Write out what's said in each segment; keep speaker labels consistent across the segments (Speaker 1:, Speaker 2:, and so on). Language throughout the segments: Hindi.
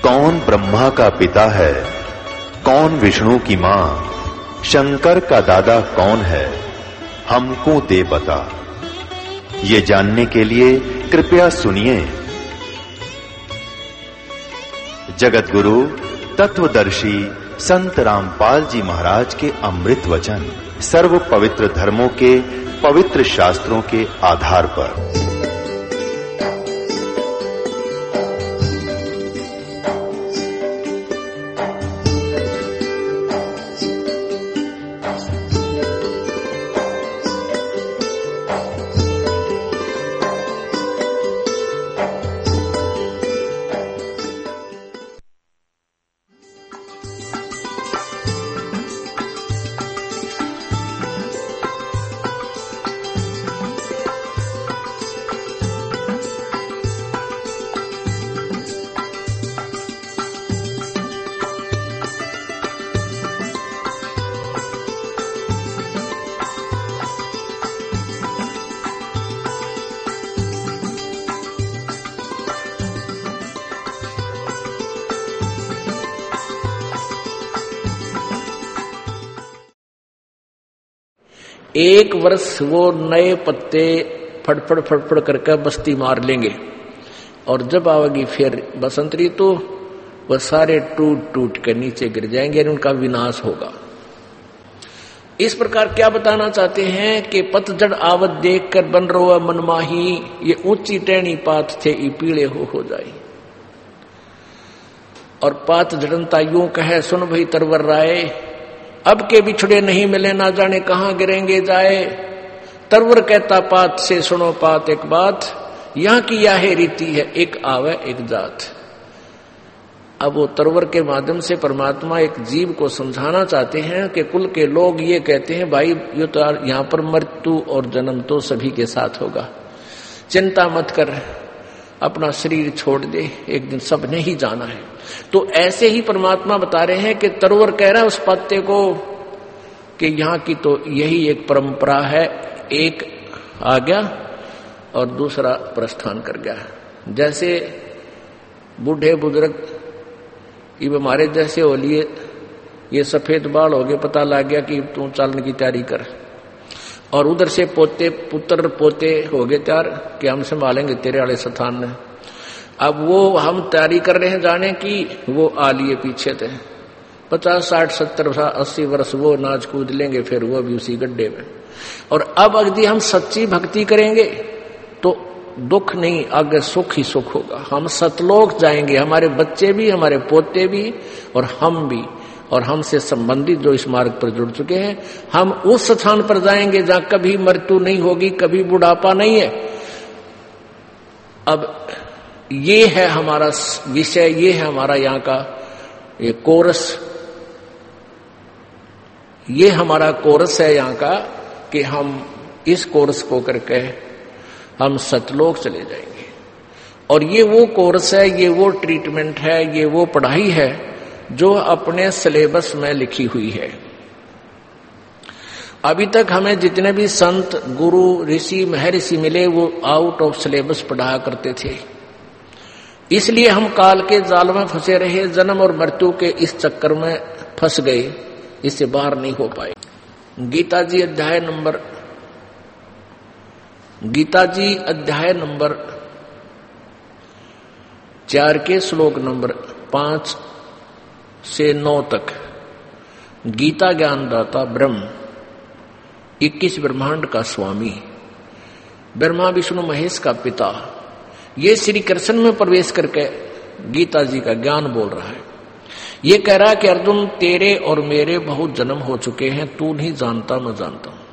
Speaker 1: कौन ब्रह्मा का पिता है, कौन विष्णु की मां, शंकर का दादा कौन है, हमको दे बता। ये जानने के लिए कृपया सुनिए। जगत गुरु तत्वदर्शी संत रामपाल जी महाराज के अमृत वचन सर्व पवित्र धर्मों के पवित्र शास्त्रों के आधार पर।
Speaker 2: एक वर्ष वो नए पत्ते फड़फड़ फड़फड़ करके बस्ती मार लेंगे और जब आवेगी फिर बसंत ऋतु वह सारे टूट टूट कर नीचे गिर जाएंगे और उनका विनाश होगा। इस प्रकार क्या बताना चाहते हैं कि पतझड़ आवत देख कर बन रो मनमाही, ये ऊंची टहनी पात थे ई पीले हो जाए। और पात झड़नता यूं कहे सुन भई तरवर राय, अब के बिछड़े नहीं मिले ना जाने कहां गिरेंगे जाए। तरवर कहता पात से सुनो पात एक बात, यहां की यह रीति है एक आवे एक जात। अब वो तरवर के माध्यम से परमात्मा एक जीव को समझाना चाहते हैं कि कुल के लोग ये कहते हैं भाई ये तो यहां पर मृत्यु और जन्म तो सभी के साथ होगा, चिंता मत कर, अपना शरीर छोड़ दे, एक दिन सबने ही जाना है। तो ऐसे ही परमात्मा बता रहे हैं कि तरवर कह रहा है उस पत्ते को कि यहाँ की तो यही एक परंपरा है, एक आ गया और दूसरा प्रस्थान कर गया। जैसे बूढ़े बुजुर्ग ये हमारे जैसे हो लिए, ये सफेद बाल हो गए, पता लग गया कि तू चलने की तैयारी कर, और उधर से पोते पुत्र पोते हो गए तैयार कि हम संभालेंगे तेरे वाले स्थान में। अब वो हम तैयारी कर रहे हैं जाने की, वो आ लिए पीछे थे 50 60 70 80 वर्ष वो नाच कूद लेंगे, फिर वो भी उसी गड्ढे में। और अब यदि हम सच्ची भक्ति करेंगे तो दुख नहीं, आगे सुख ही सुख होगा। हम सतलोक जाएंगे, हमारे बच्चे भी, हमारे पोते भी और हम भी, और हमसे संबंधित जो इस मार्ग पर जुड़ चुके हैं, हम उस स्थान पर जाएंगे जहां कभी मृत्यु नहीं होगी, कभी बुढ़ापा नहीं है। अब ये है हमारा विषय, ये है हमारा यहाँ का ये कोरस, ये हमारा कोरस है यहाँ का कि हम इस कोर्स को करके हम सतलोक चले जाएंगे। और ये वो कोर्स है, ये वो ट्रीटमेंट है, ये वो पढ़ाई है जो अपने सिलेबस में लिखी हुई है। अभी तक हमें जितने भी संत गुरु ऋषि महर्षि मिले वो आउट ऑफ सिलेबस पढ़ाया करते थे, इसलिए हम काल के जाल में फंसे रहे, जन्म और मृत्यु के इस चक्कर में फंस गए, इससे बाहर नहीं हो पाए। गीता जी अध्याय नंबर 4 के श्लोक नंबर 5 से 9 तक, गीता ज्ञानदाता ब्रह्म 21 ब्रह्मांड का स्वामी, ब्रह्मा विष्णु महेश का पिता, ये श्री कृष्ण में प्रवेश करके गीता जी का ज्ञान बोल रहा है। ये कह रहा है कि अर्जुन तेरे और मेरे बहुत जन्म हो चुके हैं, तू नहीं जानता मैं जानता हूं।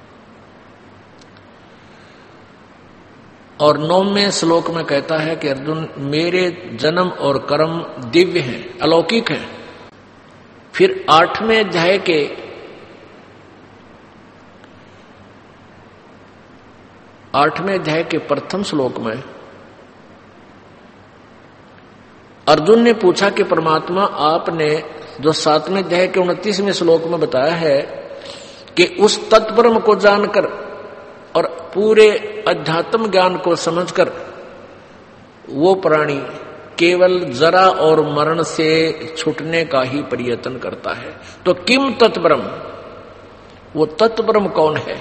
Speaker 2: और 9वें श्लोक में कहता है कि अर्जुन मेरे जन्म और कर्म दिव्य हैं, अलौकिक हैं। फिर 8वें अध्याय के प्रथम श्लोक में अर्जुन ने पूछा कि परमात्मा आपने जो 7वें अध्याय के 29वें श्लोक में बताया है कि उस तत्परम को जानकर और पूरे अध्यात्म ज्ञान को समझकर वो प्राणी केवल जरा और मरण से छूटने का ही प्रयत्न करता है। तो किम तत्ब्रह्म, वो तत्ब्रह्म कौन है?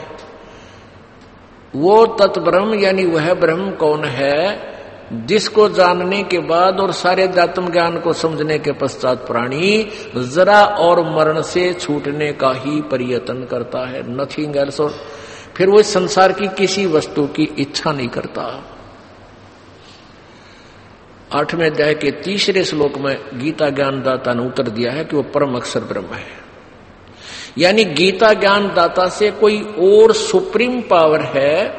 Speaker 2: वो तत्ब्रह्म यानी वह ब्रह्म कौन है जिसको जानने के बाद और सारे अध्यात्म ज्ञान को समझने के पश्चात प्राणी जरा और मरण से छूटने का ही प्रयत्न करता है, नथिंग एल्स। और फिर वो इस संसार की किसी वस्तु की इच्छा नहीं करता। 8वें अध्याय के 3रे श्लोक में गीता ज्ञानदाता ने उत्तर दिया है कि वो परम अक्षर ब्रह्म है। यानी गीता ज्ञानदाता से कोई और सुप्रीम पावर है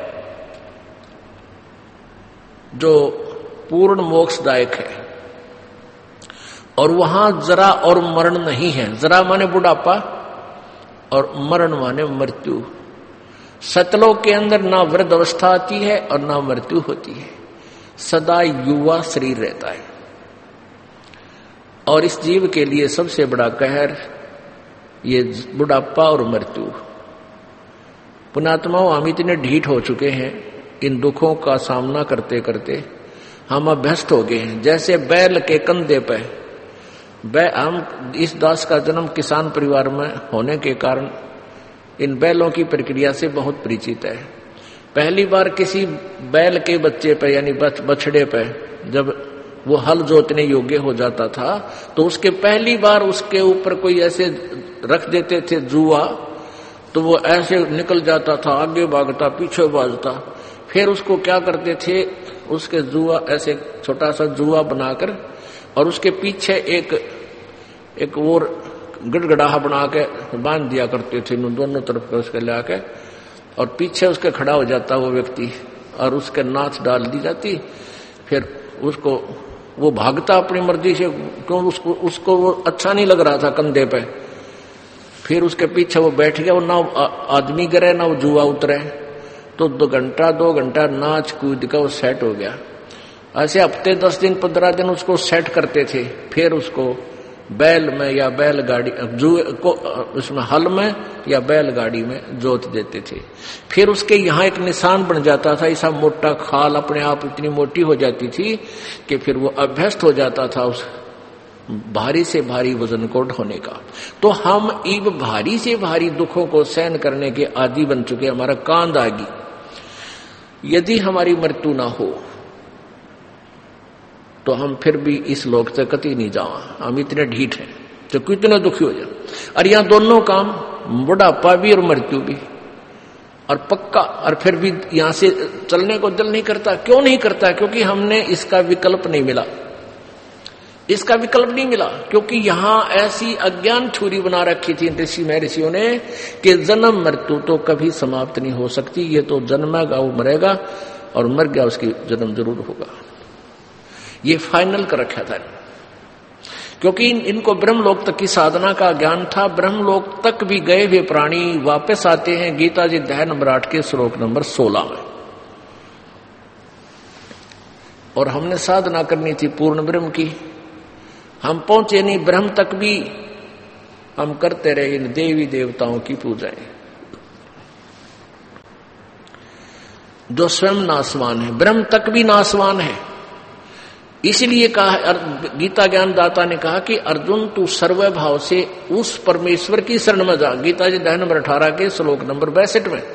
Speaker 2: जो पूर्ण मोक्षदायक है, और वहां जरा और मरण नहीं है। जरा माने बुढ़ापा और मरण माने मृत्यु। सतलोक के अंदर ना वृद्ध अवस्था आती है और ना मृत्यु होती है, सदा युवा शरीर रहता है। और इस जीव के लिए सबसे बड़ा कहर ये बुढ़ापा और मृत्यु। पुण्यात्माओं, हम इतने ढीठ हो चुके हैं इन दुखों का सामना करते करते, हम अभ्यस्त हो गए हैं। जैसे बैल के कंधे पे, हम इस दास का जन्म किसान परिवार में होने के कारण इन बैलों की प्रक्रिया से बहुत परिचित है। पहली बार किसी बैल के बच्चे पे यानी बछड़े पे जब वो हल जोतने योग्य हो जाता था तो उसके पहली बार उसके ऊपर कोई ऐसे रख देते थे जुआ, तो वो ऐसे निकल जाता था, आगे भागता पीछे भागता। फिर उसको क्या करते थे, उसके जुआ ऐसे छोटा सा जुआ बनाकर और उसके पीछे एक और गड़गड़ाहा बना के बांध दिया करते थे, दोनों तरफ का उसके ले आके, और पीछे उसके खड़ा हो जाता वो व्यक्ति और उसके नाथ डाल दी जाती। फिर उसको वो भागता अपनी मर्जी से, क्यों उसको वो अच्छा नहीं लग रहा था कंधे पे। फिर उसके पीछे वो बैठ गया, वो ना आदमी गिरे ना वो जुआ उतरे, तो 2 घंटा नाच कूद का वो सेट हो गया। ऐसे हफ्ते 10 दिन 15 दिन उसको सेट करते थे। फिर उसको बैल में या बैलगाड़ी जुए को उसमें हल में या बैलगाड़ी में जोत देते थे। फिर उसके यहाँ एक निशान बन जाता था, ऐसा मोटा खाल अपने आप इतनी मोटी हो जाती थी कि फिर वो अभ्यस्त हो जाता था उस भारी से भारी वजन को ढोने का। तो हम इन भारी से भारी दुखों को सहन करने के आदी बन चुके, हमारा कांध आगी। यदि हमारी मृत्यु ना हो तो हम फिर भी इस लोक से कति नहीं जावा, हम इतने ढीठ हैं तो कितने दुखी हो जाए। और यहाँ दोनों काम, बुढ़ापा भी और मृत्यु भी, और पक्का, और फिर भी यहां से चलने को दिल नहीं करता। क्यों नहीं करता? क्योंकि हमने इसका विकल्प नहीं मिला। इसका विकल्प नहीं मिला क्योंकि यहां ऐसी अज्ञान छुरी बना रखी थी ऋषि महर्षियों ने कि जन्म मृत्यु तो कभी समाप्त नहीं हो सकती। ये तो जन्मेगा वो मरेगा, और मर गया उसकी जन्म जरूर होगा। ये फाइनल कर रखा था, क्योंकि इनको ब्रह्मलोक तक की साधना का ज्ञान था। ब्रह्मलोक तक भी गए हुए प्राणी वापस आते हैं गीता जी अध्याय नंबर 8 के श्लोक नंबर 16 में। और हमने साधना करनी थी पूर्ण ब्रह्म की, हम पहुंचे नहीं ब्रह्म तक भी, हम करते रहे इन देवी देवताओं की पूजाएं जो स्वयं नासवान है। ब्रह्म तक भी नासवान है। इसलिए कहा, गीता ज्ञानदाता ने कहा कि अर्जुन तू सर्वभाव से उस परमेश्वर की शरण में जा। गीता जी अध्याय नंबर 18 के श्लोक नंबर 62 में,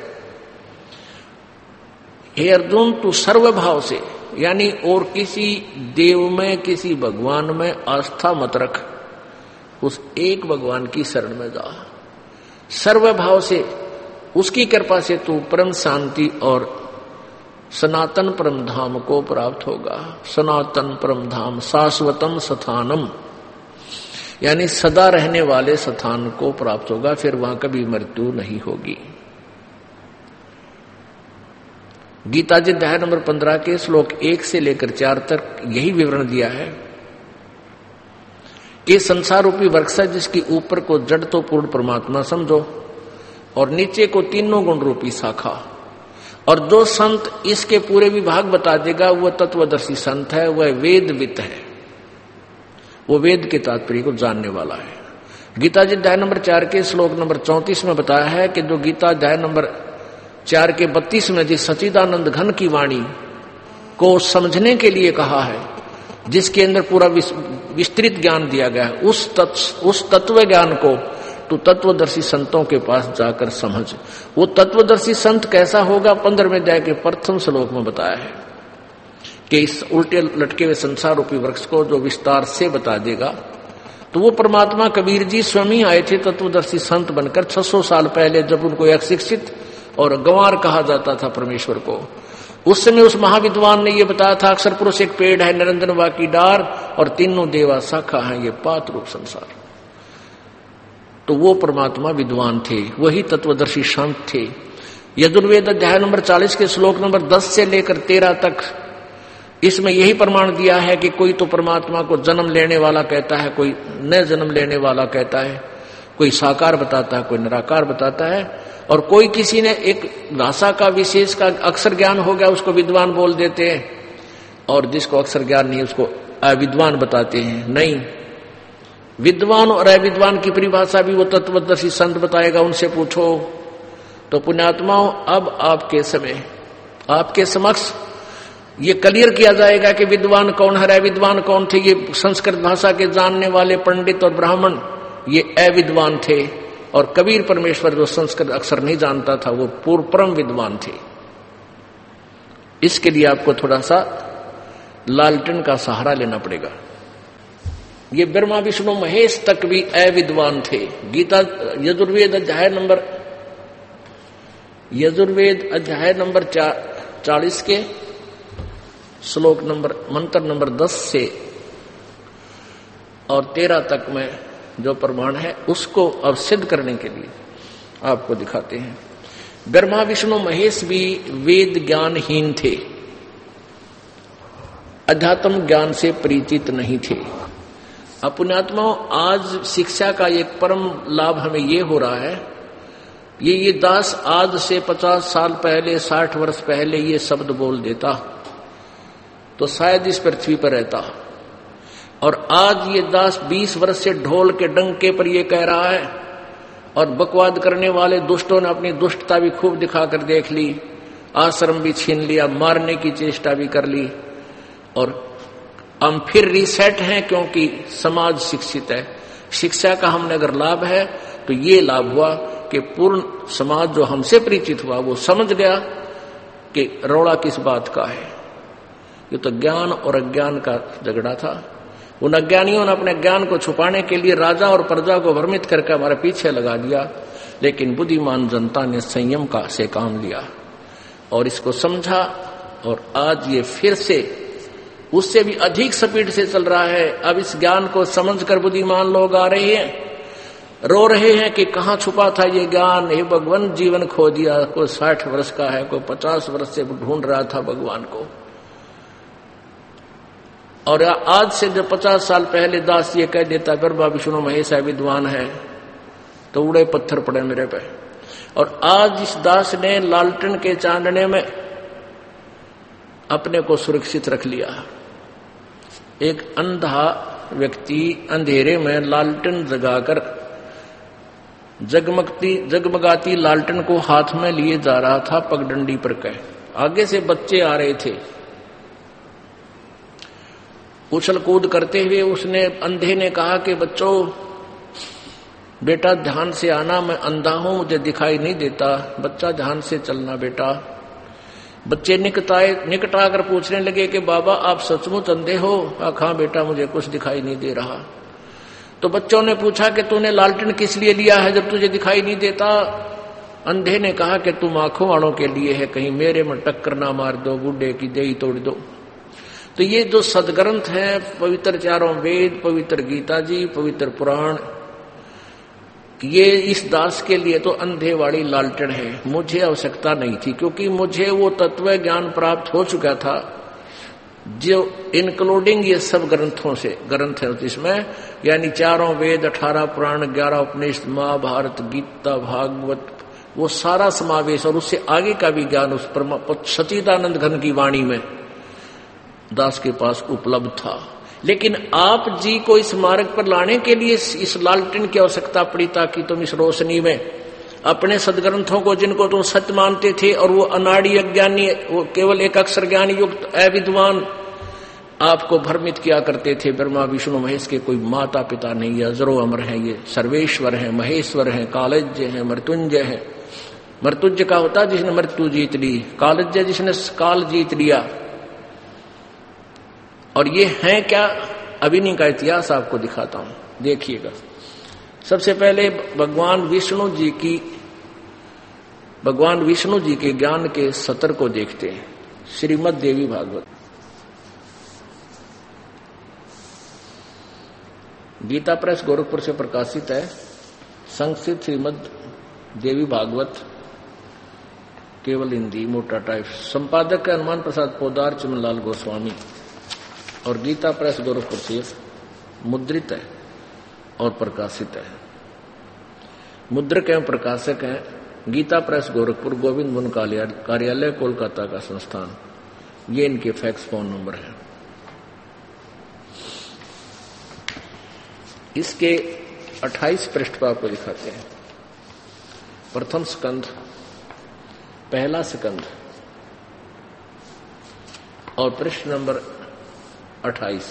Speaker 2: हे अर्जुन तू सर्वभाव से, यानी और किसी देव में किसी भगवान में आस्था मत रख, उस एक भगवान की शरण में जा। सर्वभाव से उसकी कृपा से तू परम शांति और सनातन परम धाम को प्राप्त होगा। सनातन परम धाम शाश्वतम स्थानम, यानी सदा रहने वाले स्थान को प्राप्त होगा, फिर वहां कभी मृत्यु नहीं होगी। गीता जी अध्याय नंबर 15 के श्लोक 1 से लेकर 4 तक यही विवरण दिया है कि संसार रूपी वृक्ष है जिसकी ऊपर को जड़ तो पूर्ण परमात्मा समझो और नीचे को तीनों गुण रूपी शाखा। और जो संत इसके पूरे विभाग बता देगा वह तत्वदर्शी संत है, वह वेदवित है, वो वेद के तात्पर्य को जानने वाला है। गीता जी अध्याय नंबर 4 के श्लोक नंबर 34 में बताया है कि जो गीता अध्याय नंबर 4 के 32 में जिस सच्चिदानंद घन की वाणी को समझने के लिए कहा है, जिसके अंदर पूरा विस्तृत ज्ञान दिया गया है, उस तत्व ज्ञान को तो तत्वदर्शी संतों के पास जाकर समझ। वो तत्वदर्शी संत कैसा होगा 15वें अध्याय के प्रथम श्लोक में बताया है कि इस उल्टे लटके हुए संसार रूपी वृक्ष को जो विस्तार से बता देगा। तो वो परमात्मा कबीर जी स्वयं ही आए थे तत्वदर्शी संत बनकर 600 साल पहले, जब उनको एक शिक्षित और गंवार कहा जाता था परमेश्वर को। उस समय उस महाविद्वान ने ये बताया था, अक्षर पुरुष एक पेड़ है, निरंजन बाकी डार, और तीनों देवा शाखा है, ये पात रूप संसार। तो वो परमात्मा विद्वान थे, वही तत्वदर्शी संत थे। यजुर्वेद अध्याय नंबर 40 के श्लोक नंबर 10 से लेकर 13 तक इसमें यही प्रमाण दिया है कि कोई तो परमात्मा को जन्म लेने वाला कहता है, कोई न जन्म लेने वाला कहता है, कोई साकार बताता है, कोई निराकार बताता है, और कोई किसी ने एक भाषा का विशेष का अक्षर ज्ञान हो गया उसको विद्वान बोल देते हैं, और जिसको अक्षर ज्ञान नहीं उसको अविद्वान बताते हैं। नहीं, विद्वान और अविद्वान की परिभाषा भी वो तत्वदर्शी संत बताएगा, उनसे पूछो। तो पुण्यात्माओं, अब आपके समय आपके समक्ष ये क्लियर किया जाएगा कि विद्वान कौन है, अविद्वान कौन थे। ये संस्कृत भाषा के जानने वाले पंडित और ब्राह्मण ये अविद्वान थे, और कबीर परमेश्वर जो संस्कृत अक्षर नहीं जानता था वो पूर्व परम विद्वान थे। इसके लिए आपको थोड़ा सा लालटेन का सहारा लेना पड़ेगा। ये ब्रह्मा विष्णु महेश तक भी अविद्वान थे। गीता यजुर्वेद अध्याय नंबर 40 के श्लोक नंबर मंत्र नंबर 10 से और 13 तक में जो प्रमाण है उसको अब सिद्ध करने के लिए आपको दिखाते हैं। ब्रह्मा विष्णु महेश भी वेद ज्ञानहीन थे, अध्यात्म ज्ञान से परिचित नहीं थे। पुण्यात्माओं, आज शिक्षा का एक परम लाभ हमें ये हो रहा है, ये दास आज से 50 साल पहले 60 वर्ष पहले ये शब्द बोल देता तो शायद इस पृथ्वी पर रहता, और आज ये दास 20 वर्ष से ढोल के डंके पर ये कह रहा है, और बकवाद करने वाले दुष्टों ने अपनी दुष्टता भी खूब दिखाकर देख ली, आश्रम भी छीन लिया, मारने की चेष्टा भी कर ली, और हम फिर रीसेट हैं क्योंकि समाज शिक्षित है। शिक्षा का हमने अगर लाभ है तो ये लाभ हुआ कि पूर्ण समाज जो हमसे परिचित हुआ वो समझ गया कि रौला किस बात का है। ये तो ज्ञान और अज्ञान का झगड़ा था। उन अज्ञानियों ने अपने ज्ञान को छुपाने के लिए राजा और प्रजा को भ्रमित करके हमारे पीछे लगा दिया, लेकिन बुद्धिमान जनता ने संयम का से काम लिया और इसको समझा, और आज ये फिर से उससे भी अधिक स्पीड से चल रहा है। अब इस ज्ञान को समझकर बुद्धिमान लोग आ रहे हैं, रो रहे हैं कि कहाँ छुपा था ये ज्ञान, हे भगवान जीवन खो दिया। कोई 60 वर्ष का है, कोई 50 वर्ष से ढूंढ रहा था भगवान को, और आज से जब 50 साल पहले दास ये कह देता ब्रह्मा विष्णु महेश विद्वान है तो उड़े पत्थर पड़े मेरे पे। और आज इस दास ने लालटेन के चांदने में अपने को सुरक्षित रख लिया। एक अंधा व्यक्ति अंधेरे में लालटेन जगाकर जगमगाती लालटेन को हाथ में लिए जा रहा था पगडंडी पर कह। आगे से बच्चे आ रहे थे, उछल कूद करते हुए उसने अंधे ने कहा कि बच्चों बेटा ध्यान से आना, मैं अंधा हूं, मुझे दिखाई नहीं देता, बच्चा ध्यान से चलना बेटा। बच्चे निकट आकर पूछने लगे कि बाबा आप सचमुच अंधे हो? हाँ बेटा मुझे कुछ दिखाई नहीं दे रहा। तो बच्चों ने पूछा कि तूने लालटेन किस लिए लिया है जब तुझे दिखाई नहीं देता? अंधे ने कहा कि तुम आंखों वालों के लिए है, कहीं मेरे में टक्कर ना मार दो, बूढ़े की देही तोड़ दो। तो ये जो सदग्रंथ है, पवित्र चारों वेद, पवित्र गीता जी, पवित्र पुराण, ये इस दास के लिए तो अंधे वाली लालटेन है। मुझे आवश्यकता नहीं थी क्योंकि मुझे वो तत्व ज्ञान प्राप्त हो चुका था जो इंक्लूडिंग ये सब ग्रंथ है जिसमें, यानी चारों वेद, 18 पुराण, 11 उपनिषद, महाभारत, गीता, भागवत, वो सारा समावेश और उससे आगे का भी ज्ञान उस सच्चिदानंद घन की वाणी में दास के पास उपलब्ध था। लेकिन आप जी को इस मार्ग पर लाने के लिए इस लालटेन की आवश्यकता पड़ी ताकि तुम इस रोशनी में अपने सदग्रंथों को, जिनको तुम सत्य मानते थे और वो अनाड़ी अज्ञानी, वो केवल एक अक्षर ज्ञान युक्त अविद्वान, आपको भ्रमित किया करते थे ब्रह्मा विष्णु महेश के कोई माता पिता नहीं है, अजरो अमर है, ये सर्वेश्वर है, महेश्वर है, कालज्य है, मृत्युंजय है। मृत्युंजय का होता जिसने मृत्यु जीत ली, कालज्य जिसने काल जीत लिया। और ये है क्या, अभी नहीं का इतिहास आपको दिखाता हूं, देखिएगा। सबसे पहले भगवान विष्णु जी के ज्ञान के सत्र को देखते हैं। श्रीमद् देवी भागवत, गीता प्रेस गोरखपुर से प्रकाशित है। संस्कृत श्रीमद् देवी भागवत, केवल हिंदी मोटा टाइप। संपादक है हनुमान प्रसाद पोदार, चिमनलाल गोस्वामी। और गीता प्रेस गोरखपुर से मुद्रित है और प्रकाशित है। मुद्रक एवं प्रकाशक है गीता प्रेस गोरखपुर, गोविंद मुन कार्यालय, कोलकाता का संस्थान। ये इनके फैक्स फोन नंबर है। इसके 28 पृष्ठ पर आपको दिखाते हैं। प्रथम स्कंध, पहला स्कंध और पृष्ठ नंबर 28।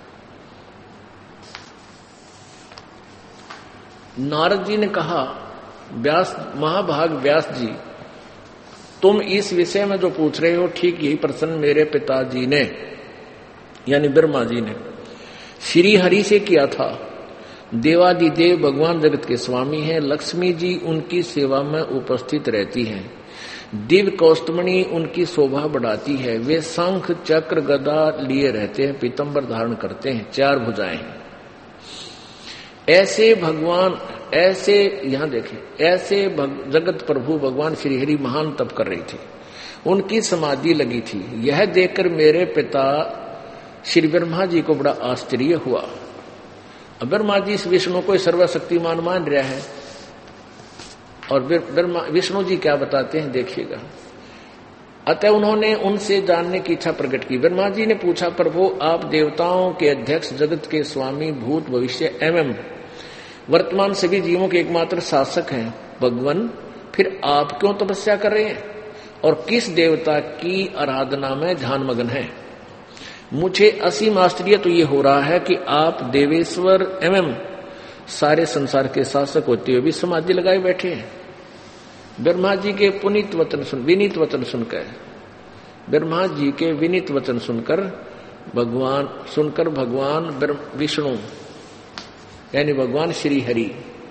Speaker 2: नारद जी ने कहा, महाभाग व्यास जी, तुम इस विषय में जो पूछ रहे हो ठीक यही प्रश्न मेरे पिताजी ने यानी ब्रह्मा जी ने श्री हरि से किया था। देवादिदेव भगवान जगत के स्वामी हैं। लक्ष्मी जी उनकी सेवा में उपस्थित रहती हैं। दिव्य कौस्तुमणि उनकी शोभा बढ़ाती है। वे शंख चक्र गदा लिए रहते हैं, पीतंबर धारण करते हैं, 4 भुजाएं हैं। ऐसे भगवान, ऐसे यहां देखें, ऐसे जगत प्रभु भगवान श्री हरि महान तप कर रही थी, उनकी समाधि लगी थी। यह देखकर मेरे पिता श्री ब्रह्मा जी को बड़ा आश्चर्य हुआ। अब ब्रह्मा जी इस विष्णु को सर्वशक्तिमान मान रहा है। और विष्णु जी क्या बताते हैं देखिएगा। अतः उन्होंने उनसे जानने की इच्छा प्रकट की। ब्रह्मा जी ने पूछा, प्रभु आप देवताओं के अध्यक्ष, जगत के स्वामी, भूत भविष्य एवं वर्तमान सभी जीवों के एकमात्र शासक हैं भगवान, फिर आप क्यों तपस्या कर रहे हैं और किस देवता की आराधना में ध्यानमग्न हैं? मुझे असीम आश्चर्य तो ये हो रहा है कि आप देवेश्वर एवं सारे संसार के शासक होते हुए भी समाधि लगाए बैठे हैं। ब्रह्मा जी के विनीत वचन सुनकर, ब्रह्मा जी के विनीत वचन सुनकर भगवान विष्णु यानी भगवान श्री हरि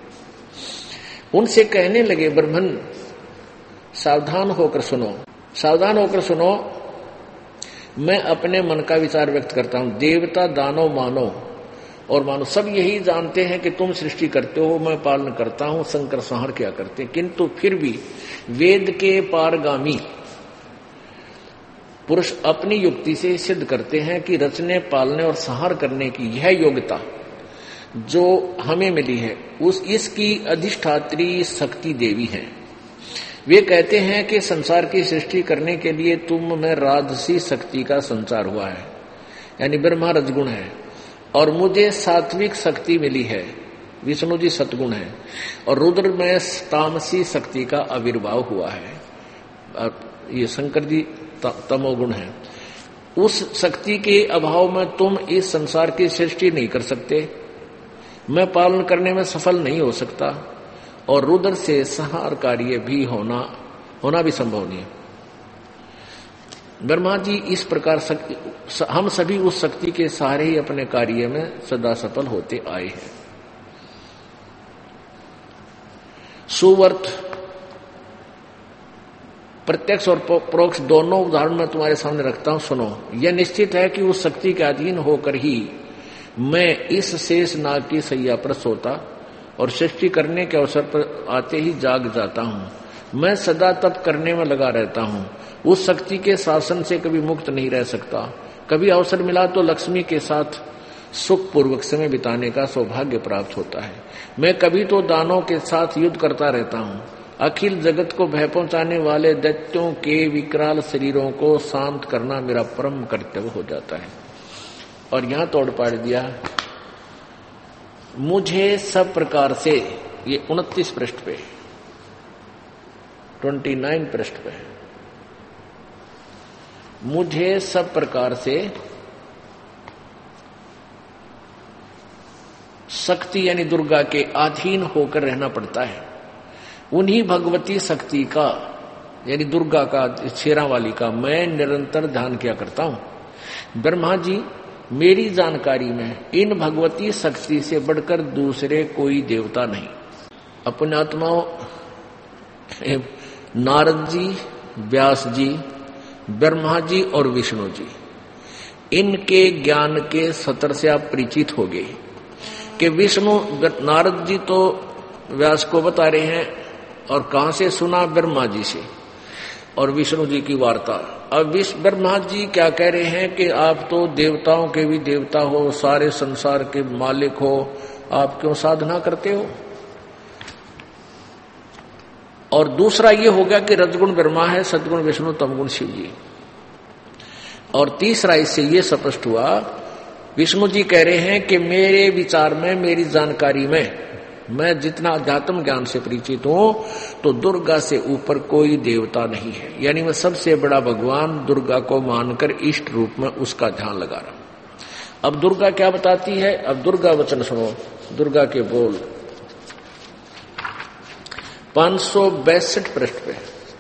Speaker 2: उनसे कहने लगे, ब्रह्मन सावधान होकर सुनो, मैं अपने मन का विचार व्यक्त करता हूं। देवता, दानव, मानव सब यही जानते हैं कि तुम सृष्टि करते हो, मैं पालन करता हूं, संकर संहार क्या करते हैं। किंतु फिर भी वेद के पारगामी पुरुष अपनी युक्ति से सिद्ध करते हैं कि रचने, पालने और संहार करने की यह योग्यता जो हमें मिली है इसकी अधिष्ठात्री शक्ति देवी है। वे कहते हैं कि संसार की सृष्टि करने के लिए तुम में राजसी शक्ति का संचार हुआ है, यानी ब्रह्मा रजगुण है, और मुझे सात्विक शक्ति मिली है, विष्णु जी सतगुण है, और रुद्र में तामसी शक्ति का आविर्भाव हुआ है, ये शंकर जी तमोगुण है। उस शक्ति के अभाव में तुम इस संसार की सृष्टि नहीं कर सकते, मैं पालन करने में सफल नहीं हो सकता, और रुद्र से संहार कार्य भी होना भी संभव नहीं है। ब्रह्मा जी इस प्रकार हम सभी उस शक्ति के सहारे ही अपने कार्य में सदा सफल होते आए हैं। सुवर्त प्रत्यक्ष और परोक्ष दोनों उदाहरण मैं तुम्हारे सामने रखता हूं, सुनो। यह निश्चित है कि उस शक्ति के अधीन होकर ही मैं इस शेष नाग की सैया पर सोता और सृष्टि करने के अवसर पर आते ही जाग जाता हूं। मैं सदा तप करने में लगा रहता हूं, उस शक्ति के शासन से कभी मुक्त नहीं रह सकता। कभी अवसर मिला तो लक्ष्मी के साथ सुख पूर्वक समय बिताने का सौभाग्य प्राप्त होता है। मैं कभी तो दानों के साथ युद्ध करता रहता हूं। अखिल जगत को भय पहुंचाने वाले दैत्यों के विकराल शरीरों को शांत करना मेरा परम कर्तव्य हो जाता है। और यहां तोड़ पाड़ दिया, मुझे सब प्रकार से, ये 29 पृष्ठ पे, 29 पृष्ठ पे, मुझे सब प्रकार से शक्ति यानी दुर्गा के अधीन होकर रहना पड़ता है। उन्हीं भगवती शक्ति का यानी दुर्गा का, शेरा वाली का मैं निरंतर ध्यान किया करता हूं। ब्रह्मा जी मेरी जानकारी में इन भगवती शक्ति से बढ़कर दूसरे कोई देवता नहीं। अपने आत्माओं नारद जी, व्यास जी, ब्रह्मा जी और विष्णु जी, इनके ज्ञान के सतर से आप परिचित हो गए कि विष्णु, नारद जी तो व्यास को बता रहे हैं और कहां से सुना, ब्रह्मा जी से और विष्णु जी की वार्ता। अब ब्रह्मा जी क्या कह रहे हैं कि आप तो देवताओं के भी देवता हो, सारे संसार के मालिक हो, आप क्यों साधना करते हो। और दूसरा ये हो गया कि रजगुण ब्रह्मा है, सदगुण विष्णु, तमगुण शिव जी। और तीसरा इससे ये स्पष्ट हुआ, विष्णु जी कह रहे हैं कि मेरे विचार में, मेरी जानकारी में, मैं जितना अध्यात्म ज्ञान से परिचित हूं तो दुर्गा से ऊपर कोई देवता नहीं है। यानी मैं सबसे बड़ा भगवान दुर्गा को मानकर इष्ट रूप में उसका ध्यान लगा रहा हूं। अब दुर्गा क्या बताती है, अब दुर्गा वचन सुनो, दुर्गा के बोल 562 पृष्ठ पे,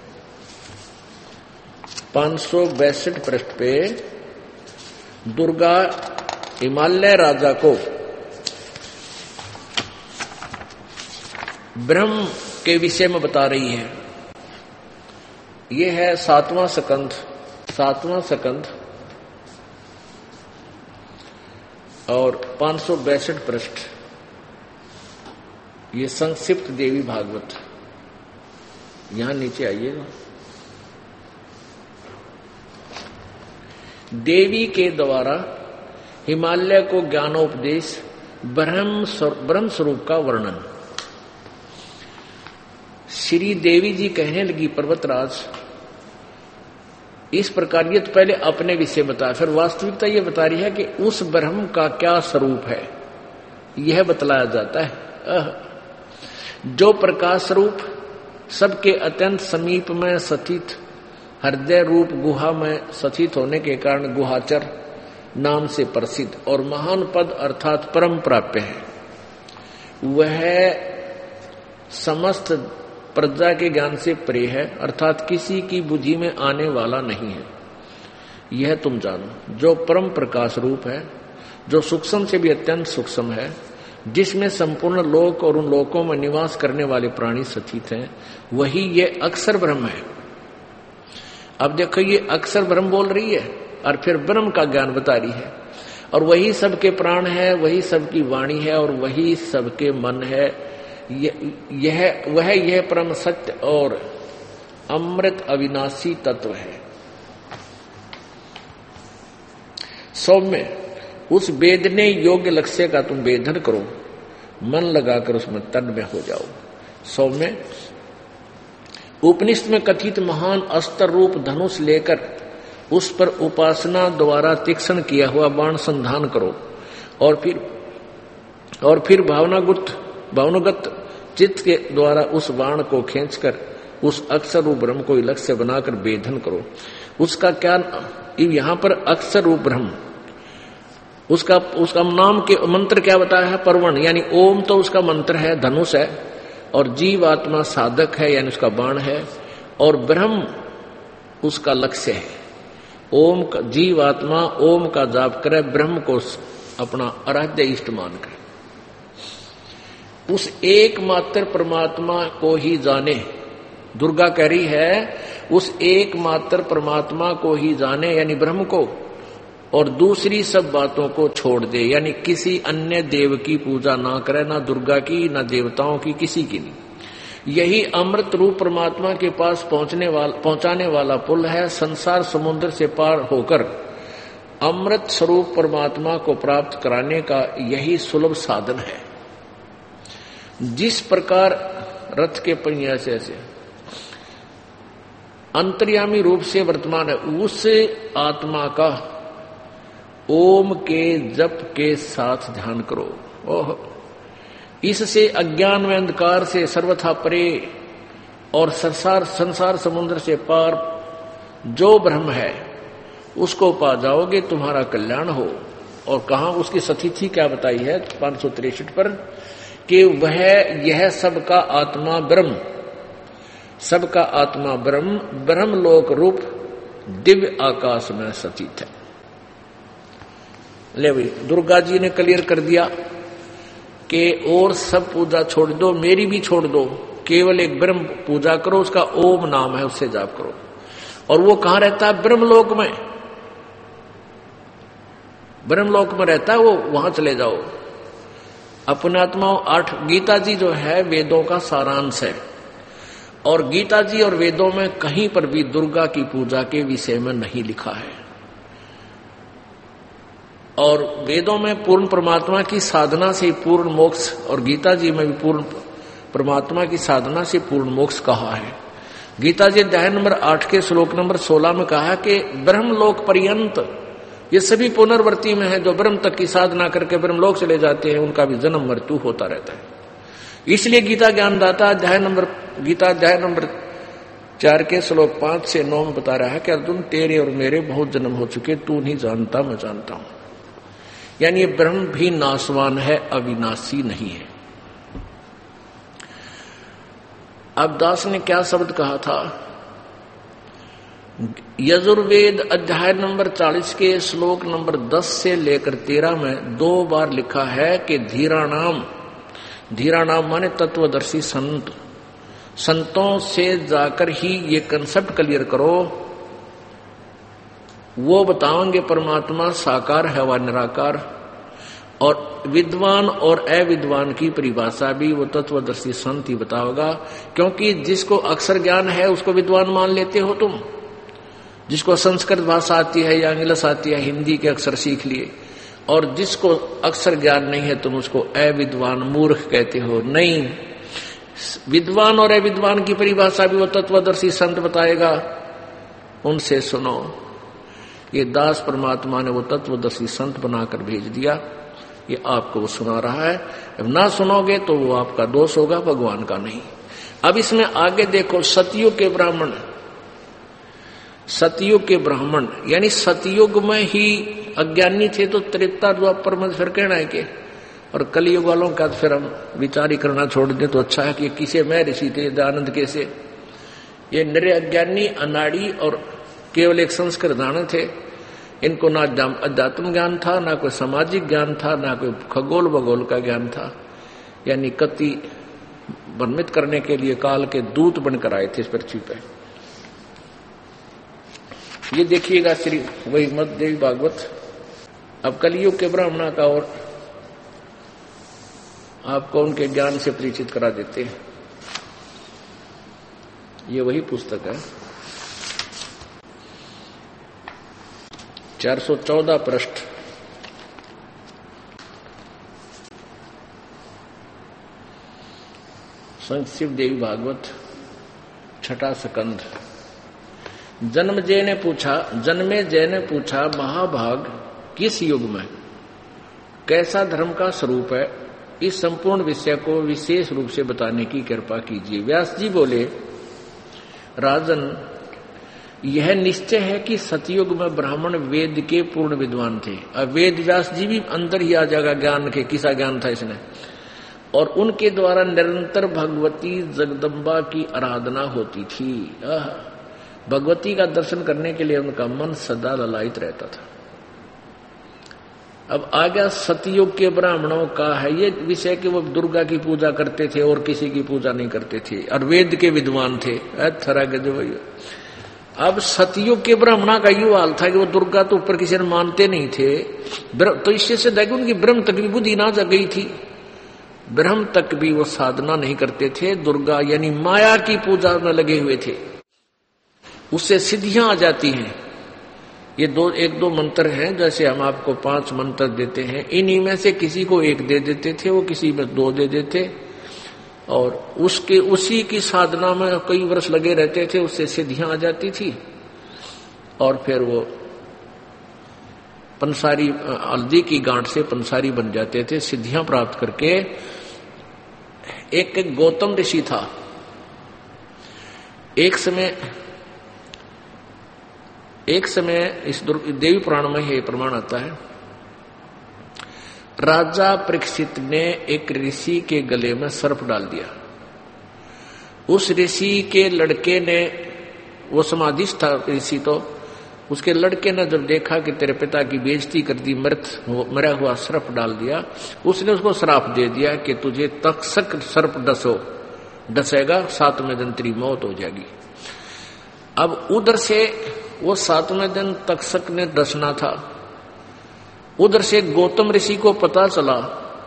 Speaker 2: 562 पृष्ठ पे दुर्गा हिमालय राजा को ब्रह्म के विषय में बता रही है। यह है 7वां स्कंध और 562 पृष्ठ, ये संक्षिप्त देवी भागवत। यहां नीचे आइएगा। देवी के द्वारा हिमालय को ज्ञानोपदेश, ब्रह्म स्वरूप का वर्णन। श्री देवी जी कहने लगी, पर्वतराज इस प्रकार, ये तो पहले अपने विषय बताया, फिर वास्तविकता ये बता रही है कि उस ब्रह्म का क्या स्वरूप है, यह बतलाया जाता है। जो प्रकाश रूप, सबके अत्यंत समीप में स्थित, हृदय रूप गुहा में स्थित होने के कारण गुहाचर नाम से प्रसिद्ध और महान पद अर्थात परम प्राप्य है, वह समस्त प्रजा के ज्ञान से परे है, अर्थात किसी की बुद्धि में आने वाला नहीं है। यह तुम जानो, जो परम प्रकाश रूप है, जो सूक्ष्म से भी अत्यंत सूक्ष्म है, जिसमें संपूर्ण लोक और उन लोकों में निवास करने वाले प्राणी स्थित हैं, वही ये अक्षर ब्रह्म है। अब देखो, ये अक्षर ब्रह्म बोल रही है और फिर ब्रह्म का ज्ञान बता रही है, और वही सबके प्राण है, वही सबकी वाणी है और वही सबके मन है। यह परम सत्य और अमृत अविनाशी तत्व है। सौम्य, उस वेदने योग्य लक्ष्य का तुम वेदन करो, मन लगाकर उसमें तन्मय हो जाओ। सौम्य, उपनिषद में कथित महान अस्त्र रूप धनुष लेकर उस पर उपासना द्वारा तीक्ष्ण किया हुआ बाण संधान करो, और फिर भावनागत चित्त के द्वारा उस बाण को खींचकर उस अक्षर रूप ब्रह्म को लक्ष्य बनाकर वेधन करो। उसका क्या, यहां पर अक्षर रूप ब्रह्म, उसका नाम के मंत्र क्या बताया है, परवण, यानी ओम तो उसका मंत्र है, धनुष है, और जीव आत्मा साधक है यानी उसका बाण है, और ब्रह्म उसका लक्ष्य है। ओम का, जीव आत्मा ओम का जाप करे, ब्रह्म को अपना आराध्य इष्ट मान करे, उस एकमात्र परमात्मा को ही जाने। दुर्गा कह रही है उस एकमात्र परमात्मा को ही जाने यानी ब्रह्म को, और दूसरी सब बातों को छोड़ दे, यानी किसी अन्य देव की पूजा ना करे, ना दुर्गा की, ना देवताओं की, किसी की नहीं। यही अमृत रूप परमात्मा के पास पहुंचाने वाला पुल है। संसार समुद्र से पार होकर अमृत स्वरूप परमात्मा को प्राप्त कराने का यही सुलभ साधन है। जिस प्रकार रथ के पहिया से ऐसे अंतर्यामी रूप से वर्तमान है, उस आत्मा का ओम के जप के साथ ध्यान करो। ओह, इससे अज्ञान व अंधकार से सर्वथा परे और संसार समुद्र से पार जो ब्रह्म है उसको पा जाओगे, तुम्हारा कल्याण हो। और कहा उसकी सतिथि क्या बताई है 563 पर कि वह यह सबका आत्मा ब्रह्म, सबका आत्मा ब्रह्म, ब्रह्मलोक रूप दिव्य आकाश में सतीत है। ले भाई, दुर्गा जी ने क्लियर कर दिया कि और सब पूजा छोड़ दो, मेरी भी छोड़ दो, केवल एक ब्रह्म पूजा करो, उसका ओम नाम है, उससे जाप करो। और वो कहां रहता है? ब्रह्मलोक में, ब्रह्मलोक में रहता है वो, वहां चले जाओ। अपने आत्माओं 8 गीता जी जो है वेदों का सारांश है, और गीता जी और वेदों में कहीं पर भी दुर्गा की पूजा के विषय में नहीं लिखा है। और वेदों में पूर्ण परमात्मा की साधना से पूर्ण मोक्ष, और गीता जी में भी पूर्ण परमात्मा की साधना से पूर्ण मोक्ष कहा है। गीता जी अध्याय नंबर 8 के श्लोक नंबर 16 में कहा कि ब्रह्मलोक पर्यंत, ये सभी पुनर्वर्ती में है, जो ब्रह्म तक की साधना करके ब्रह्मलोक चले जाते हैं उनका भी जन्म मृत्यु होता रहता है। इसलिए गीता ज्ञानदाता गीता अध्याय नंबर 4 के श्लोक 5 से 9 में बता रहा है कि अर्जुन तेरे और मेरे बहुत जन्म हो चुके, तू नहीं जानता, मैं जानता हूं। यानी ये ब्रह्म भी नाशवान है, अविनाशी नहीं है। अब दास ने क्या शब्द कहा था? यजुर्वेद अध्याय नंबर 40 के श्लोक नंबर 10 से लेकर 13 में 2 बार लिखा है कि धीराणाम, धीराणाम माने तत्वदर्शी संत, संतों से जाकर ही ये कंसेप्ट क्लियर करो, वो बताएंगे परमात्मा साकार है व निराकार। और विद्वान और अविद्वान की परिभाषा भी वो तत्वदर्शी संत ही बताओगा, क्योंकि जिसको अक्षर ज्ञान है उसको विद्वान मान लेते हो तुम, जिसको संस्कृत भाषा आती है या इंग्लिश आती है, हिंदी के अक्षर सीख लिए, और जिसको अक्षर ज्ञान नहीं है तुम उसको अविद्वान मूर्ख कहते हो। नहीं, विद्वान और अविद्वान की परिभाषा भी वो तत्वदर्शी संत बताएगा, उनसे सुनो। ये दास परमात्मा ने वो तत्वदर्शी संत बनाकर भेज दिया, ये आपको वो सुना रहा है। अब ना सुनोगे तो वो आपका दोष होगा, भगवान का नहीं। अब इसमें आगे देखो, सतयुग के ब्राह्मण, सतयुग के ब्राह्मण यानी सतयुग में ही अज्ञानी थे, तो त्रेता द्वापर में फिर कहना है कि, और कलयुग वालों का फिर हम विचार ही करना छोड़ दें तो अच्छा है कि किसे मैं ऋषि थे दयानंद कैसे, ये निरे अज्ञानी अनाड़ी और केवल एक संस्कृत दान थे। इनको ना अध्यात्म ज्ञान था, ना कोई सामाजिक ज्ञान था, ना कोई खगोल भगोल का ज्ञान था। यानी कति भ्रमित करने के लिए काल के दूत बनकर आए थे इस पृथ्वी पे। ये देखिएगा श्री वही मध्य भागवत। अब कलयुग के ब्राह्मणा का और आपको उनके ज्ञान से परिचित करा देते हैं। ये वही पुस्तक है, 414 पृष्ठ, संत शिव देवी भागवत, 6ठा स्कंध। जन्मे जय ने पूछा, महाभाग किस युग में कैसा धर्म का स्वरूप है, इस संपूर्ण विषय को विशेष रूप से बताने की कृपा कीजिए। व्यास जी बोले, राजन यह निश्चय है कि सतयुग में ब्राह्मण वेद के पूर्ण विद्वान थे। अब वेद व्यास जी भी अंदर ही आ जाएगा ज्ञान के, किसा ज्ञान था इसने, और उनके द्वारा निरंतर भगवती जगदम्बा की आराधना होती थी। भगवती का दर्शन करने के लिए उनका मन सदा ललायित रहता था। अब आ गया सतयुग के ब्राह्मणों का है ये विषय कि वो दुर्गा की पूजा करते थे और किसी की पूजा नहीं करते थे, और वेद के विद्वान थे। अब सतयुग के ब्राह्मणा का यू हाल था कि वो दुर्गा तो ऊपर किसी ने मानते नहीं थे, तो इससे से देखो उनकी ब्रह्म तक भी बुद्धि ना जग गई थी, ब्रह्म तक भी वो साधना नहीं करते थे, दुर्गा यानी माया की पूजा में लगे हुए थे। उससे सिद्धियां आ जाती हैं। ये एक दो मंत्र हैं, जैसे हम आपको 5 मंत्र देते हैं, इन्हीं में से किसी को 1 दे देते थे, वो किसी में 2 दे देते, और उसी की साधना में कई वर्ष लगे रहते थे, उससे सिद्धियां आ जाती थी। और फिर वो पंसारी, हल्दी की गांठ से पंसारी बन जाते थे, सिद्धियां प्राप्त करके। एक गौतम ऋषि था, एक समय इस देवी पुराण में ये प्रमाण आता है राजा परीक्षित ने एक ऋषि के गले में सर्प डाल दिया। उस ऋषि के लड़के ने, वो समाधिस्थ था ऋषि, तो उसके लड़के ने जब देखा कि तेरे पिता की बेइज्जती कर दी, मरा हुआ सर्प डाल दिया, उसने उसको श्राप दे दिया कि तुझे तक्षक सर्प डसेगा, 7वें दिन तेरी मौत हो जाएगी। अब उधर से वो 7वें दिन तक्षक ने डसना था, उधर से गौतम ऋषि को पता चला,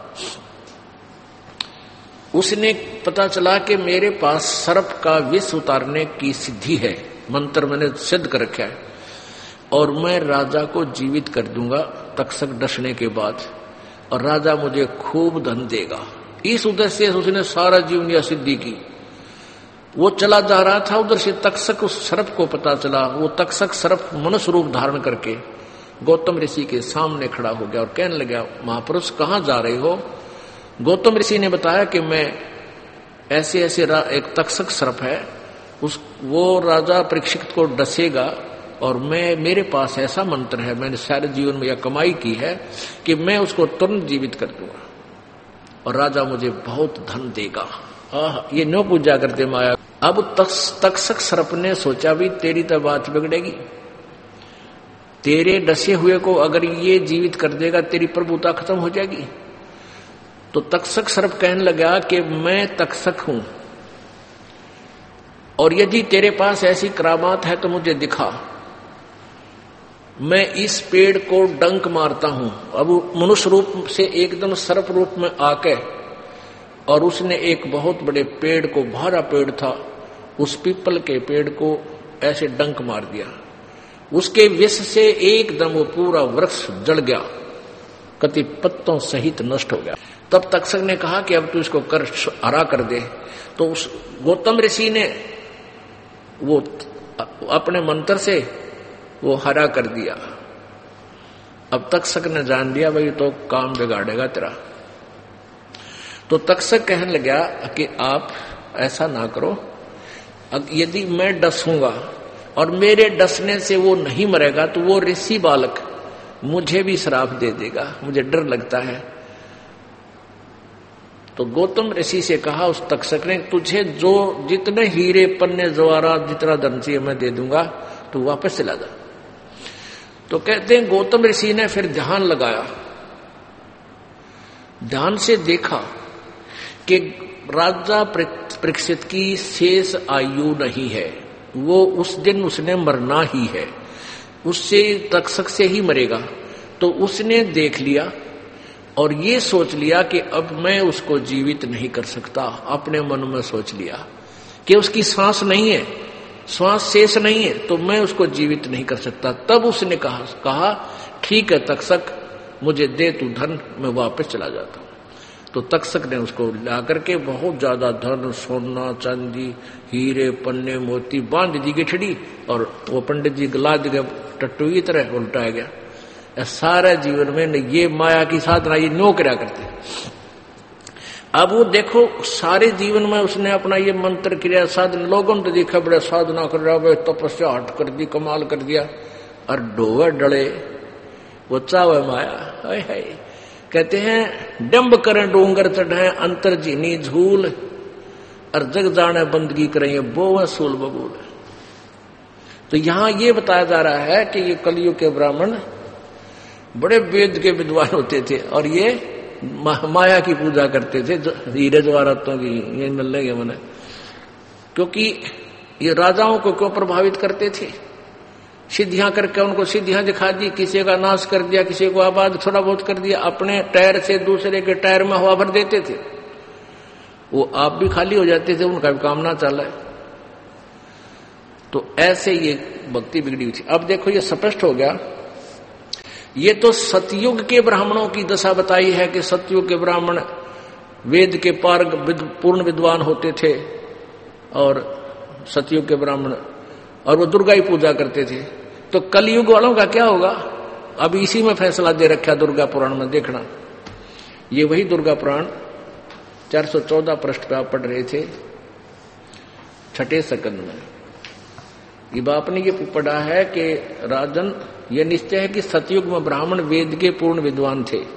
Speaker 2: उसने पता चला कि मेरे पास सर्प का विष उतारने की सिद्धि है, मंत्र मैंने सिद्ध कर रखा है और मैं राजा को जीवित कर दूंगा तक्षक डसने के बाद, और राजा मुझे खूब धन देगा। इस उद्देश्य से उसने सारा जीवन यह सिद्धि की। वो चला जा रहा था, उधर से तक्षक उस सर्प को पता चला। वो तक्षक सर्प मनुष्य रूप धारण करके गौतम ऋषि के सामने खड़ा हो गया और कहने लगा, महापुरुष कहाँ जा रहे हो? गौतम ऋषि ने बताया कि मैं ऐसे ऐसे एक तक्षक सर्प है, वो राजा परीक्षित को डसेगा और मेरे पास ऐसा मंत्र है, मैंने सारे जीवन में यह कमाई की है कि मैं उसको तुरंत जीवित कर दूंगा और राजा मुझे बहुत धन देगा। ये नो पूजा करते माया। अब तक्षक सर्प ने सोचा भी तेरी तो बात बिगड़ेगी, तेरे डसे हुए को अगर ये जीवित कर देगा तेरी प्रभुता खत्म हो जाएगी। तो तक्षक सर्प कहने लगा कि मैं तक्षक हूं और यदि तेरे पास ऐसी करामात है तो मुझे दिखा, मैं इस पेड़ को डंक मारता हूं। अब मनुष्य रूप से एकदम सर्प रूप में आके और उसने एक बहुत बड़े पेड़ को, भारा पेड़ था, उस पीपल के पेड़ को ऐसे डंक मार दिया। उसके विष से एकदम वो पूरा वृक्ष जल गया, कति पत्तों सहित नष्ट हो गया। तब तक्षक ने कहा कि अब तू इसको हरा कर दे। तो उस गौतम ऋषि ने वो अपने मंत्र से वो हरा कर दिया। अब तक्षक ने जान लिया भाई तो काम बिगाड़ेगा तेरा। तो तक्षक कहने लगा कि आप ऐसा ना करो, यदि मैं डसूंगा और मेरे डसने से वो नहीं मरेगा तो वो ऋषि बालक मुझे भी श्राप दे देगा, मुझे डर लगता है। तो गौतम ऋषि से कहा उस तक्षक ने, तुझे जो जितने हीरे पन्ने जवाहरात जितना धन चाहिए मैं दे दूंगा, तू वापस चला जा। तो कहते हैं गौतम ऋषि ने फिर ध्यान लगाया, ध्यान से देखा कि राजा परीक्षित की शेष आयु नहीं है, वो उस दिन उसने मरना ही है, उससे तक्षक से ही मरेगा। तो उसने देख लिया और ये सोच लिया कि अब मैं उसको जीवित नहीं कर सकता। अपने मन में सोच लिया कि उसकी सांस नहीं है, श्वास शेष नहीं है, तो मैं उसको जीवित नहीं कर सकता। तब उसने कहा ठीक है तक्षक, मुझे दे तू धन, मैं वापस चला जाता हूं। तो तक्षक ने उसको ला करके बहुत ज्यादा धन, सोना चांदी, हीरे पन्ने मोती बांध दी गठड़ी और वो पंडित जी गला दी टट्टू की तरह उल्टाया गया। सारा जीवन में ये माया की साधना ये नो क्या करते। अब वो देखो सारे जीवन में उसने अपना ये मंत्र क्रिया साधन, लोगों ने देखा बड़ा साधना कर रहा है, तपस्या हट कर दी, कमाल कर दिया, और ढोवे डले वो चावे माया। है कहते हैं डंब करें डोंगर चढ़े अंतर जीनी झूल, और जग जाने बंदगी करें बोवे सूल बबूल। तो यहां ये बताया जा रहा है कि ये कलयुग के ब्राह्मण बड़े वेद के विद्वान होते थे और ये माया की पूजा करते थे, हीरे जवाहरातों की ये मिल लेंगे मैंने, क्योंकि ये राजाओं को क्यों प्रभावित करते थे, सिद्धियां करके उनको सिद्धियां दिखा दी, किसी का नाश कर दिया, किसी को आबाद थोड़ा बहुत कर दिया, अपने टायर से दूसरे के टायर में हवा भर देते थे, वो आप भी खाली हो जाते थे, उनका भी काम ना चला है। तो ऐसे ये भक्ति बिगड़ी हुई थी। अब देखो ये स्पष्ट हो गया, ये तो सतयुग के ब्राह्मणों की दशा बताई है कि सतयुग के ब्राह्मण वेद के पार पूर्ण विद्वान होते थे और सतयुग के ब्राह्मण, और वो दुर्गा ही पूजा करते थे। तो कलयुग वालों का क्या होगा, अब इसी में फैसला दे रखा दुर्गा पुराण में। देखना ये वही दुर्गा पुराण 414 पृष्ठ पे आप पढ़ रहे थे, छठे सकंद में। ये बाप ने ये पढ़ा है कि राजन ये निश्चय है कि सतयुग में ब्राह्मण वेद के पूर्ण विद्वान थे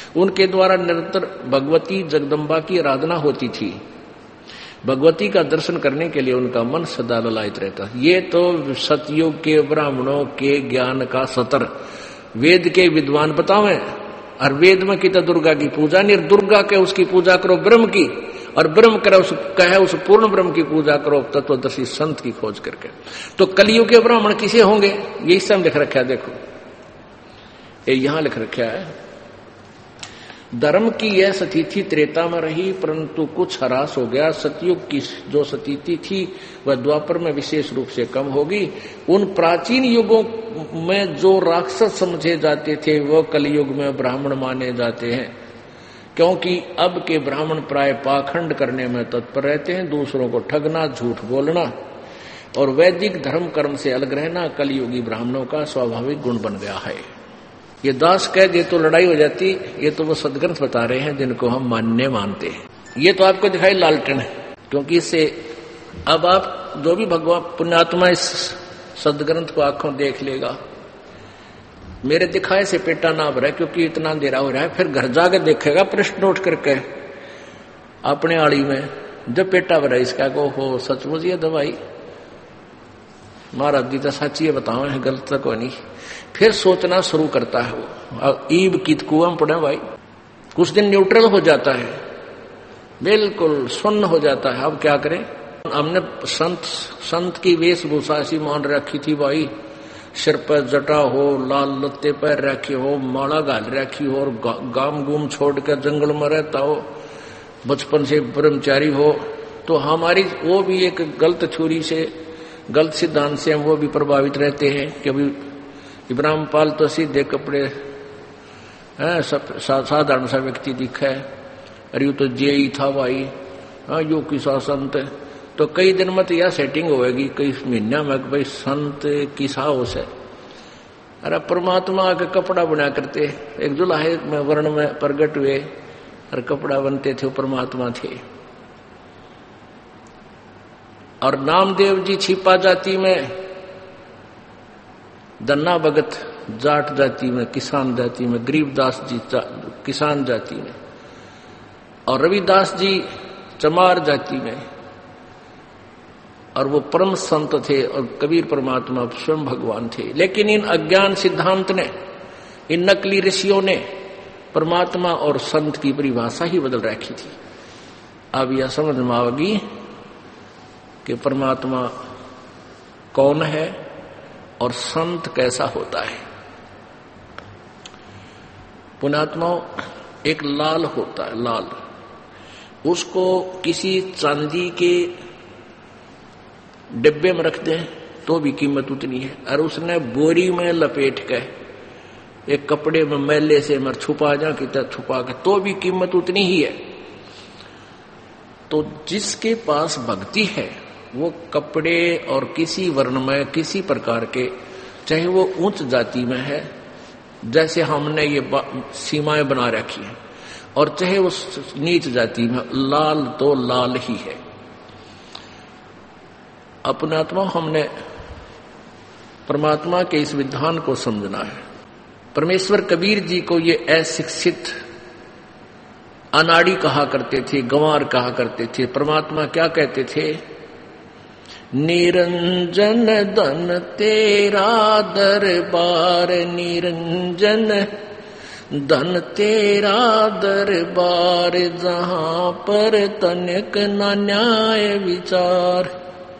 Speaker 2: उनके द्वारा निरंतर भगवती जगदम्बा की आराधना होती थी। भगवती का दर्शन करने के लिए उनका मन सदा ललायित रहता। ये तो सतयुग के ब्राह्मणों के ज्ञान का सतर वेद के विद्वान बतावें। और वेद में की तो दुर्गा की पूजा नहीं, दुर्गा के उसकी पूजा करो ब्रह्म की, और ब्रह्म करे उस कहे उस पूर्ण ब्रह्म की पूजा करो तत्वदर्शी संत की खोज करके। तो कलियुग के ब्राह्मण किसे होंगे? ये इस समय लिख रखा है, देखो ये यहां लिख रखा है। धर्म की यह स्थिति त्रेता में रही, परंतु कुछ ह्रास हो गया। सतयुग की जो स्थिति थी वह द्वापर में विशेष रूप से कम होगी। उन प्राचीन युगों में जो राक्षस समझे जाते थे वो कलयुग में ब्राह्मण माने जाते हैं, क्योंकि अब के ब्राह्मण प्राय पाखंड करने में तत्पर रहते हैं, दूसरों को ठगना, झूठ बोलना और वैदिक धर्म कर्म से अलग रहना कलयुगी ब्राह्मणों का स्वाभाविक गुण बन गया है। ये दास कह दे तो लड़ाई हो जाती। ये तो वो सदग्रंथ बता रहे हैं जिनको हम मानते हैं। ये तो आपको दिखाई लालटेन है, क्योंकि इससे अब आप जो भी भगवान पुण्यात्मा इस सदग्रंथ को आंखों देख लेगा, मेरे दिखाए से पेटा ना भरा, क्योंकि इतना अंधेरा हो रहा है। फिर घर जाकर देखेगा प्रश्न नोट करके अपने आड़ी में, जब पेटा भरा इसका को हो सचमुच ये दवाई महाराज जी तो सच्ची है, बताओ है गलत तक नहीं। फिर सोचना शुरू करता है वो। ईब कित कुआं पड़े भाई, कुछ दिन न्यूट्रल हो जाता है, बिल्कुल सुन्न हो जाता है। अब क्या करें? हमने संत की वेशभूषा ऐसी मान रखी थी भाई, सिर पर जटा हो, लाल लत्ते पर रखे हो, माला घाल रखी हो, और गाम गुम छोड़कर जंगल में रहता हो, बचपन से ब्रह्मचारी हो, तो हमारी वो भी एक गलत छुरी से, गलत सिद्धांत से हम वो भी प्रभावित रहते हैं कि अभी इब्राहिम पाल तो सीधे कपड़े साधारण सा व्यक्ति दिखा है, अरे तो जे ही था भाई, हाँ यो किसा संत। तो कई दिन में तो यह सेटिंग होगी, कई महीना में भाई संत किसा हो से। अरे परमात्मा का कपड़ा बना करते, एक जुलाहे में वर्ण में प्रगट हुए और कपड़ा बनते थे, वो परमात्मा थे। और नामदेव जी छिपा जाति में, दन्ना भगत जाट जाति में, किसान जाति में, गरीबदास जी किसान जाति में, और रविदास जी चमार जाति में, और वो परम संत थे, और कबीर परमात्मा स्वयं भगवान थे। लेकिन इन अज्ञान सिद्धांत ने, इन नकली ऋषियों ने परमात्मा और संत की परिभाषा ही बदल रखी थी। अब यह समझ में आएगी कि परमात्मा कौन है और संत कैसा होता है। पुण्यात्मा एक लाल होता है, लाल, उसको किसी चांदी के डिब्बे में रख दें तो भी कीमत उतनी है, और उसने बोरी में लपेट के एक कपड़े में मैले से मर छुपा जा कि छुपा के तो भी कीमत उतनी ही है। तो जिसके पास भक्ति है वो कपड़े और किसी वर्ण में, किसी प्रकार के, चाहे वो उच्च जाति में है जैसे हमने ये सीमाएं बना रखी हैं, और चाहे वो नीच जाति में, लाल तो लाल ही है। अपने आत्मा हमने परमात्मा के इस विधान को समझना है। परमेश्वर कबीर जी को ये अशिक्षित अनाड़ी कहा करते थे, गंवार कहा करते थे। परमात्मा क्या कहते थे? निरंजन धन तेरा दरबार, निरंजन धन तेरा दरबार, जहां पर तनिक न न्याय विचार।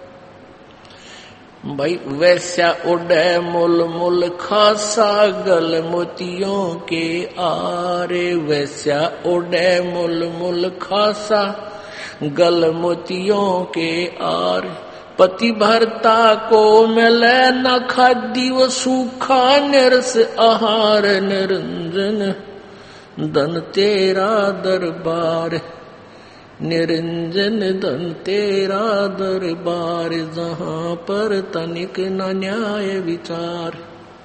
Speaker 2: भाई वैसा उड़े मुल मुल खासा, गल मोतियों के आरे, वैसा उड़े मुल मुल खासा, गल मोतियों के आर। पति भरता को मिले न खादी, वो सूखा निरस आहार, निरंजन धन तेरा दरबार, निरंजन धन तेरा दरबार, जहां पर तनिक न न्याय विचार।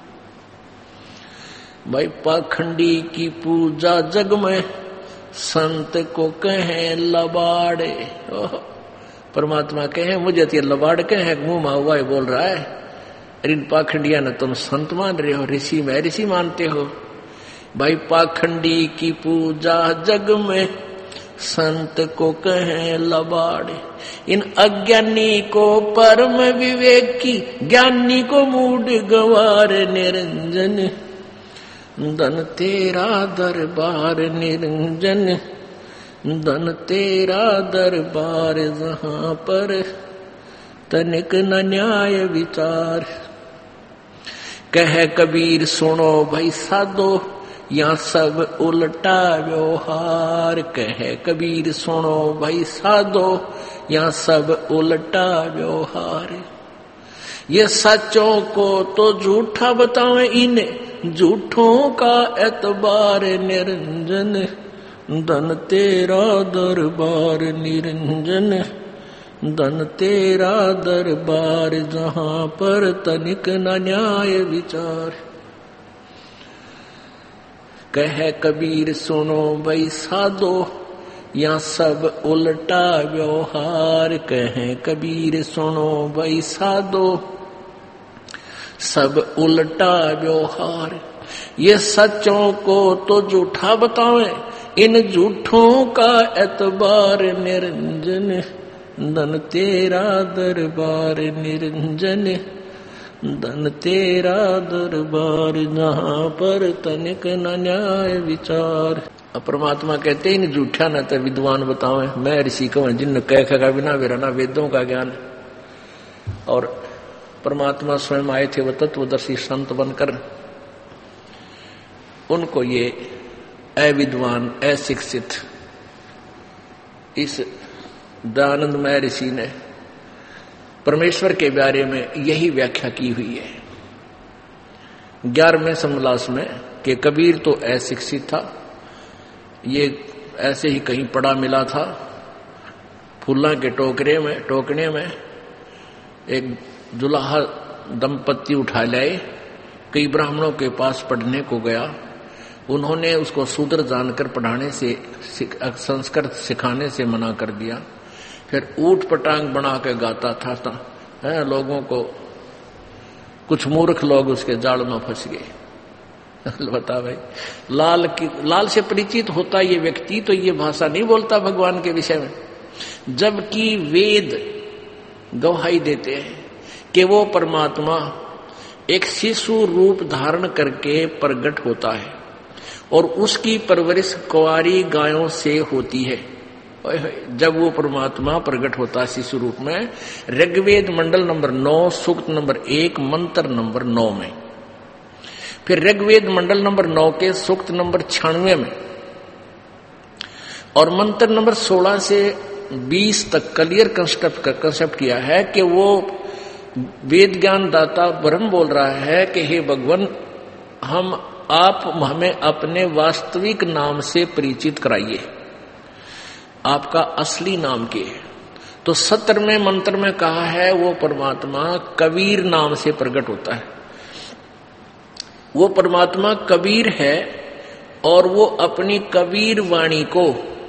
Speaker 2: भाई पाखंडी की पूजा जग में, संत को कहें लबाड़े। परमात्मा कहे मुझे तो लबाड़ कहे, मुंह माहुआ बोल रहा है। अरे इन पाखंडिया ने तुम संत मान रहे हो, ऋषि में ऋषि मानते हो। भाई पाखंडी की पूजा जग में संत को कहें लबाड़े, इन अज्ञानी को परम विवेकी, ज्ञानी को मूड गवार निरंजन। धन तेरा दरबार निरंजन, धन तेरा दरबार जहां पर तनिक न न्याय विचार। कह कबीर सुनो भाई साधो, यहाँ सब उल्टा व्यवहार। कहे कबीर सुनो भाई साधो, यहाँ सब उल्टा व्यवहार। ये सच्चों को तो झूठा बतावे, इन्हें झूठों का एतबार निरंजन। धन तेरा दरबार निरंजन, धन तेरा दरबार जहां पर तनिक न न्याय विचार। कहे कबीर सुनो भाई साधो, यहाँ सब उल्टा व्यवहार। कहे कबीर सुनो भाई साधो, सब उल्टा व्यवहार। ये सच्चों को तो झूठा बतावे, इन झूठों का एतबार निरंजन। धन तेरा दरबार निरंजन, धन तेरा दरबार जहां पर तनिक न न्याय विचार। अब परमात्मा कहते इन झूठा न तो विद्वान बतावे, मैं ऋषि कहूं जिन कह का बिना मेरा ना वेदों का ज्ञान। और परमात्मा स्वयं आए थे वो तत्वदर्शी संत बनकर, उनको ये अविद्वान अशिक्षित इस दयानंदमय ऋषि ने परमेश्वर के बारे में यही व्याख्या की हुई है 11वें समलास में कि कबीर तो अशिक्षित था, ये ऐसे ही कहीं पड़ा मिला था। फूला के टोकने में एक दुल्हा दंपत्ति उठा लाए, कई ब्राह्मणों के पास पढ़ने को गया। उन्होंने उसको शूद्र जानकर पढ़ाने से, संस्कृत सिखाने से मना कर दिया। फिर ऊट पटांग बना के गाता था है, लोगों को कुछ मूर्ख लोग उसके जाल में फंस गए। बता भाई, लाल से परिचित होता ये व्यक्ति तो ये भाषा नहीं बोलता भगवान के विषय में, जबकि वेद गवाही देते हैं कि वो परमात्मा एक शिशु रूप धारण करके प्रकट होता है और उसकी परवरिश कुंवारी गायों से होती है। जब वो परमात्मा प्रकट होता है शिशु रूप में, ऋग्वेद मंडल नंबर 9 सूक्त नंबर 1 मंत्र नंबर 9 में, फिर ऋग्वेद मंडल नंबर 9 के सूक्त नंबर 96 में और मंत्र नंबर 16 से 20 तक क्लियर कंसेप्ट किया है कि वो वेद ज्ञान दाता ब्रह्म बोल रहा है कि हे भगवान, आप हमें अपने वास्तविक नाम से परिचित कराइए, आपका असली नाम क्या है। तो 17वें मंत्र में कहा है वो परमात्मा कबीर नाम से प्रकट होता है। वो परमात्मा कबीर है और वो अपनी कबीर वाणी को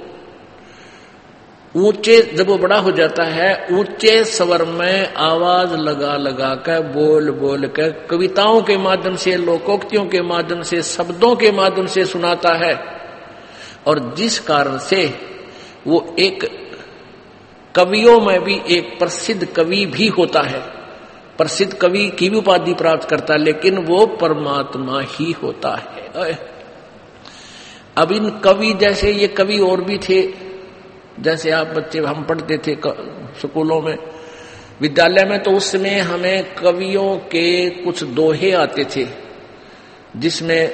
Speaker 2: ऊंचे, जब वो बड़ा हो जाता है, ऊंचे स्वर में आवाज लगा लगा कर बोल बोल कर कविताओं के माध्यम से, लोकोक्तियों के माध्यम से, शब्दों के माध्यम से सुनाता है। और जिस कारण से वो एक कवियों में भी एक प्रसिद्ध कवि भी होता है, प्रसिद्ध कवि की भी उपाधि प्राप्त करता है, लेकिन वो परमात्मा ही होता है। अब इन कवि जैसे ये कवि और भी थे, जैसे आप बच्चे हम पढ़ते थे स्कूलों में, विद्यालय में, तो उसमें हमें कवियों के कुछ दोहे आते थे, जिसमें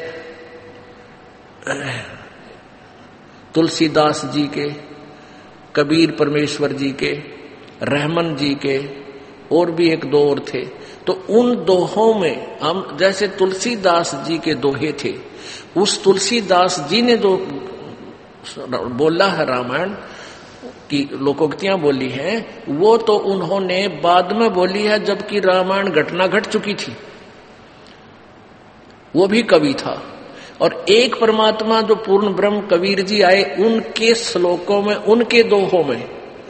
Speaker 2: तुलसीदास जी के, कबीर परमेश्वर जी के, रहमन जी के, और भी एक दो और थे। तो उन दोहों में हम, जैसे तुलसीदास जी के दोहे थे, उस तुलसीदास जी ने जो बोला है रामायण की लोकोक्तियां बोली हैं, वो तो उन्होंने बाद में बोली है जबकि रामायण घटना घट चुकी थी। वो भी कवि था। और एक परमात्मा जो पूर्ण ब्रह्म कबीर जी आए, उनके श्लोकों में, उनके दोहों में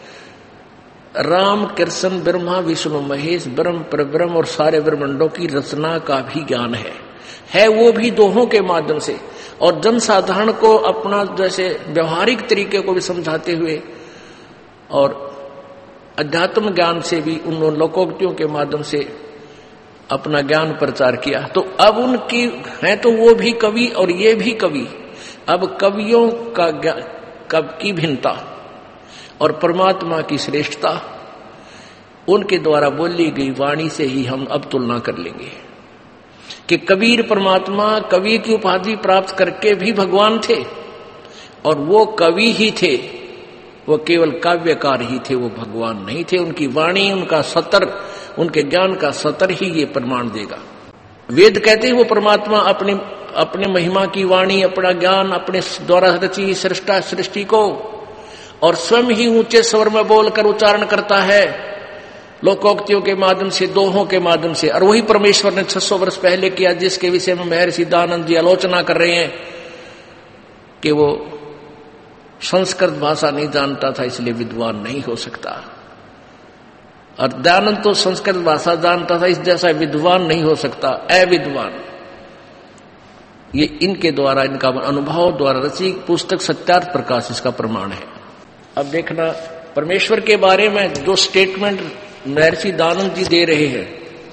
Speaker 2: राम कृष्ण ब्रह्मा विष्णु महेश ब्रह्म परब्रह्म और सारे ब्रह्मांडों की रचना का भी ज्ञान है वो भी दोहों के माध्यम से। और जनसाधारण को अपना जैसे व्यवहारिक तरीके को भी समझाते हुए और अध्यात्म ज्ञान से भी उन लोकोक्तियों के माध्यम से अपना ज्ञान प्रचार किया। तो अब उनकी है तो वो भी कवि और ये भी कवि। अब कवियों की भिन्नता और परमात्मा की श्रेष्ठता उनके द्वारा बोली गई वाणी से ही हम अब तुलना कर लेंगे कि कबीर परमात्मा कवि की उपाधि प्राप्त करके भी भगवान थे और वो कवि ही थे, वो केवल काव्यकार ही थे, वो भगवान नहीं थे। उनकी वाणी, उनका सतर, उनके ज्ञान का सतर ही ये प्रमाण देगा। वेद कहते हैं वो परमात्मा अपने महिमा की वाणी, अपना ज्ञान अपने द्वारा रची सृष्टि को और स्वयं ही ऊंचे स्वर में बोलकर उच्चारण करता है लोकोक्तियों के माध्यम से, दोहों के माध्यम से। और वही परमेश्वर ने 600 वर्ष पहले किया, जिसके विषय में महर्षि दयानंद जी आलोचना कर रहे हैं कि वो संस्कृत भाषा नहीं जानता था इसलिए विद्वान नहीं हो सकता, और दयानंद तो संस्कृत भाषा जानता था इस जैसा विद्वान नहीं हो सकता, अविद्वान। ये इनके द्वारा, इनका अनुभव द्वारा रची पुस्तक सत्यार्थ प्रकाश इसका प्रमाण है। अब देखना परमेश्वर के बारे में जो स्टेटमेंट महर्षि दयानंद जी दे रहे हैं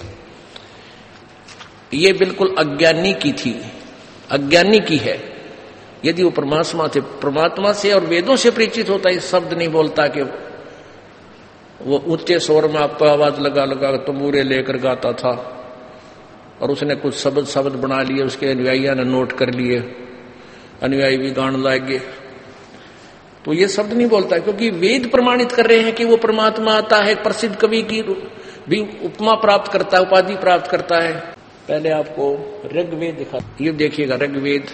Speaker 2: ये बिल्कुल अज्ञानी की थी, अज्ञानी की है। यदि वो परमात्मा से और वेदों से परिचित होता, इस शब्द नहीं बोलता कि वो ऊंचे स्वर में आपको आवाज लगा तंबूरे लेकर गाता था और उसने कुछ शब्द बना लिए, उसके अनुयायियों ने नोट कर लिए, अनुयायी भी गान लाएंगे, तो ये शब्द नहीं बोलता, क्योंकि वेद प्रमाणित कर रहे हैं कि वो परमात्मा आता है। प्रसिद्ध कवि की भी उपमा प्राप्त करता है, उपाधि प्राप्त करता है। पहले आपको ऋग्वेद दिखा, ये देखिएगा ऋग्वेद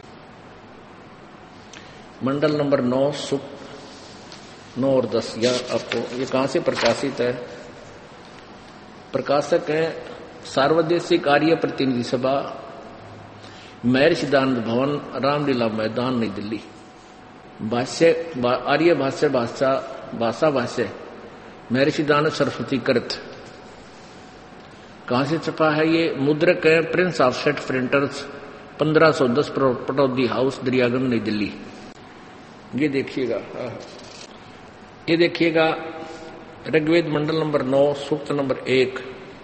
Speaker 2: मंडल नंबर 9 सूक्त 9 और 10। या आपको ये कहां से प्रकाशित है? प्रकाशक है सार्वदेशिक आर्य प्रतिनिधि सभा, महर्षि दयानंद भवन, रामलीला मैदान, नई दिल्ली। भाष्य आर्य भाषा भाष्य महर्षि दयानंद सरस्वती कृत। कहां से छपा है ये? मुद्रक है prince offset printers, 1510 Pataudi house, Daryaganj, New Delhi. ये देखिएगा, ये देखिएगा ऋग्वेद मंडल नंबर 9 सूक्त नंबर 1।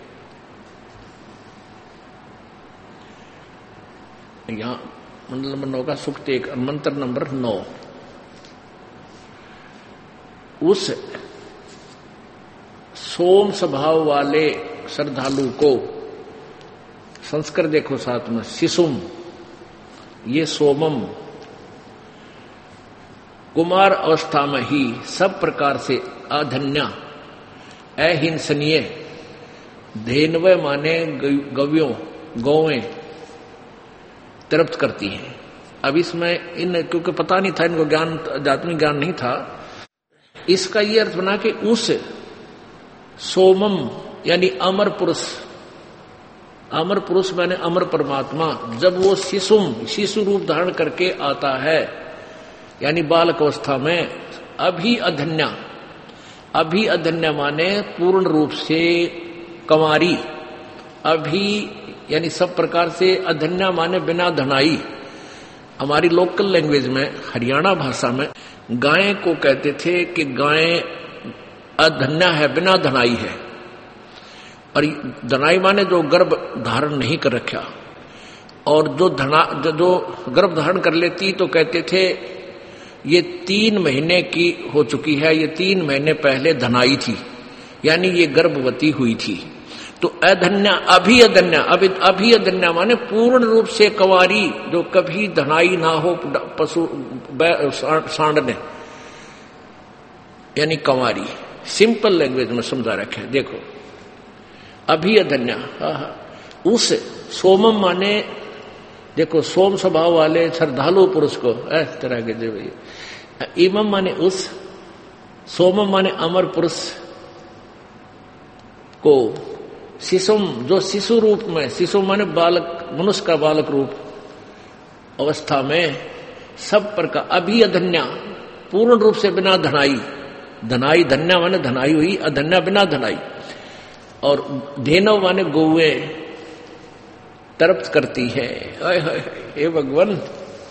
Speaker 2: यहां मंडल नंबर 9 का सूक्त 1 मंत्र नंबर 9। उस सोम स्वभाव वाले श्रद्धालु को, संस्कृत देखो साथ में, शिशुम, ये सोमम, कुमार अवस्था में ही सब प्रकार से अधन्या, अहिंसनीय, धेनवे माने गव्यों, गौएं तृप्त करती हैं। अब इसमें क्योंकि पता नहीं था इनको, ज्ञान आध्यात्मिक ज्ञान नहीं था, इसका ये अर्थ बना कि उस सोमम यानी अमर पुरुष, अमर पुरुष माने अमर परमात्मा, जब वो शिशु रूप धारण करके आता है यानी बालक अवस्था में, अभी अधन्या माने पूर्ण रूप से कंवारी, अभी यानी सब प्रकार से, अधन्या माने बिना धनाई। हमारी लोकल लैंग्वेज में, हरियाणा भाषा में गाय को कहते थे कि गाय अधन्या है, बिना धनाई है। और धनाई माने जो गर्भ धारण नहीं कर रखा, और जो गर्भ धारण कर लेती तो कहते थे ये 3 महीने की हो चुकी है, ये 3 महीने पहले धनाई थी, यानी ये गर्भवती हुई थी। तो अधन्या, अभी अधन्या माने पूर्ण रूप से कंवारी, जो कभी धनाई ना हो पशु सांड ने, यानी कंवारी। सिंपल लैंग्वेज में समझा रखे, देखो अभी अधन्या। उस सोमम माने, देखो सोम स्वभाव वाले श्रद्धालु पुरुष को, तरह के जो इमम माने उस, सोमम माने अमर पुरुष को, शिशुम जो शिशु रूप में, शिशु माने बालक, मनुष्य का बालक रूप अवस्था में, सब प्रकार, अभी अधन्या पूर्ण रूप से बिना धनाई, धनाई धन्या माने धनाई हुई, अधन्या बिना धनाई, और धेनव माने गौएं तृप्त करती है। हे भगवान,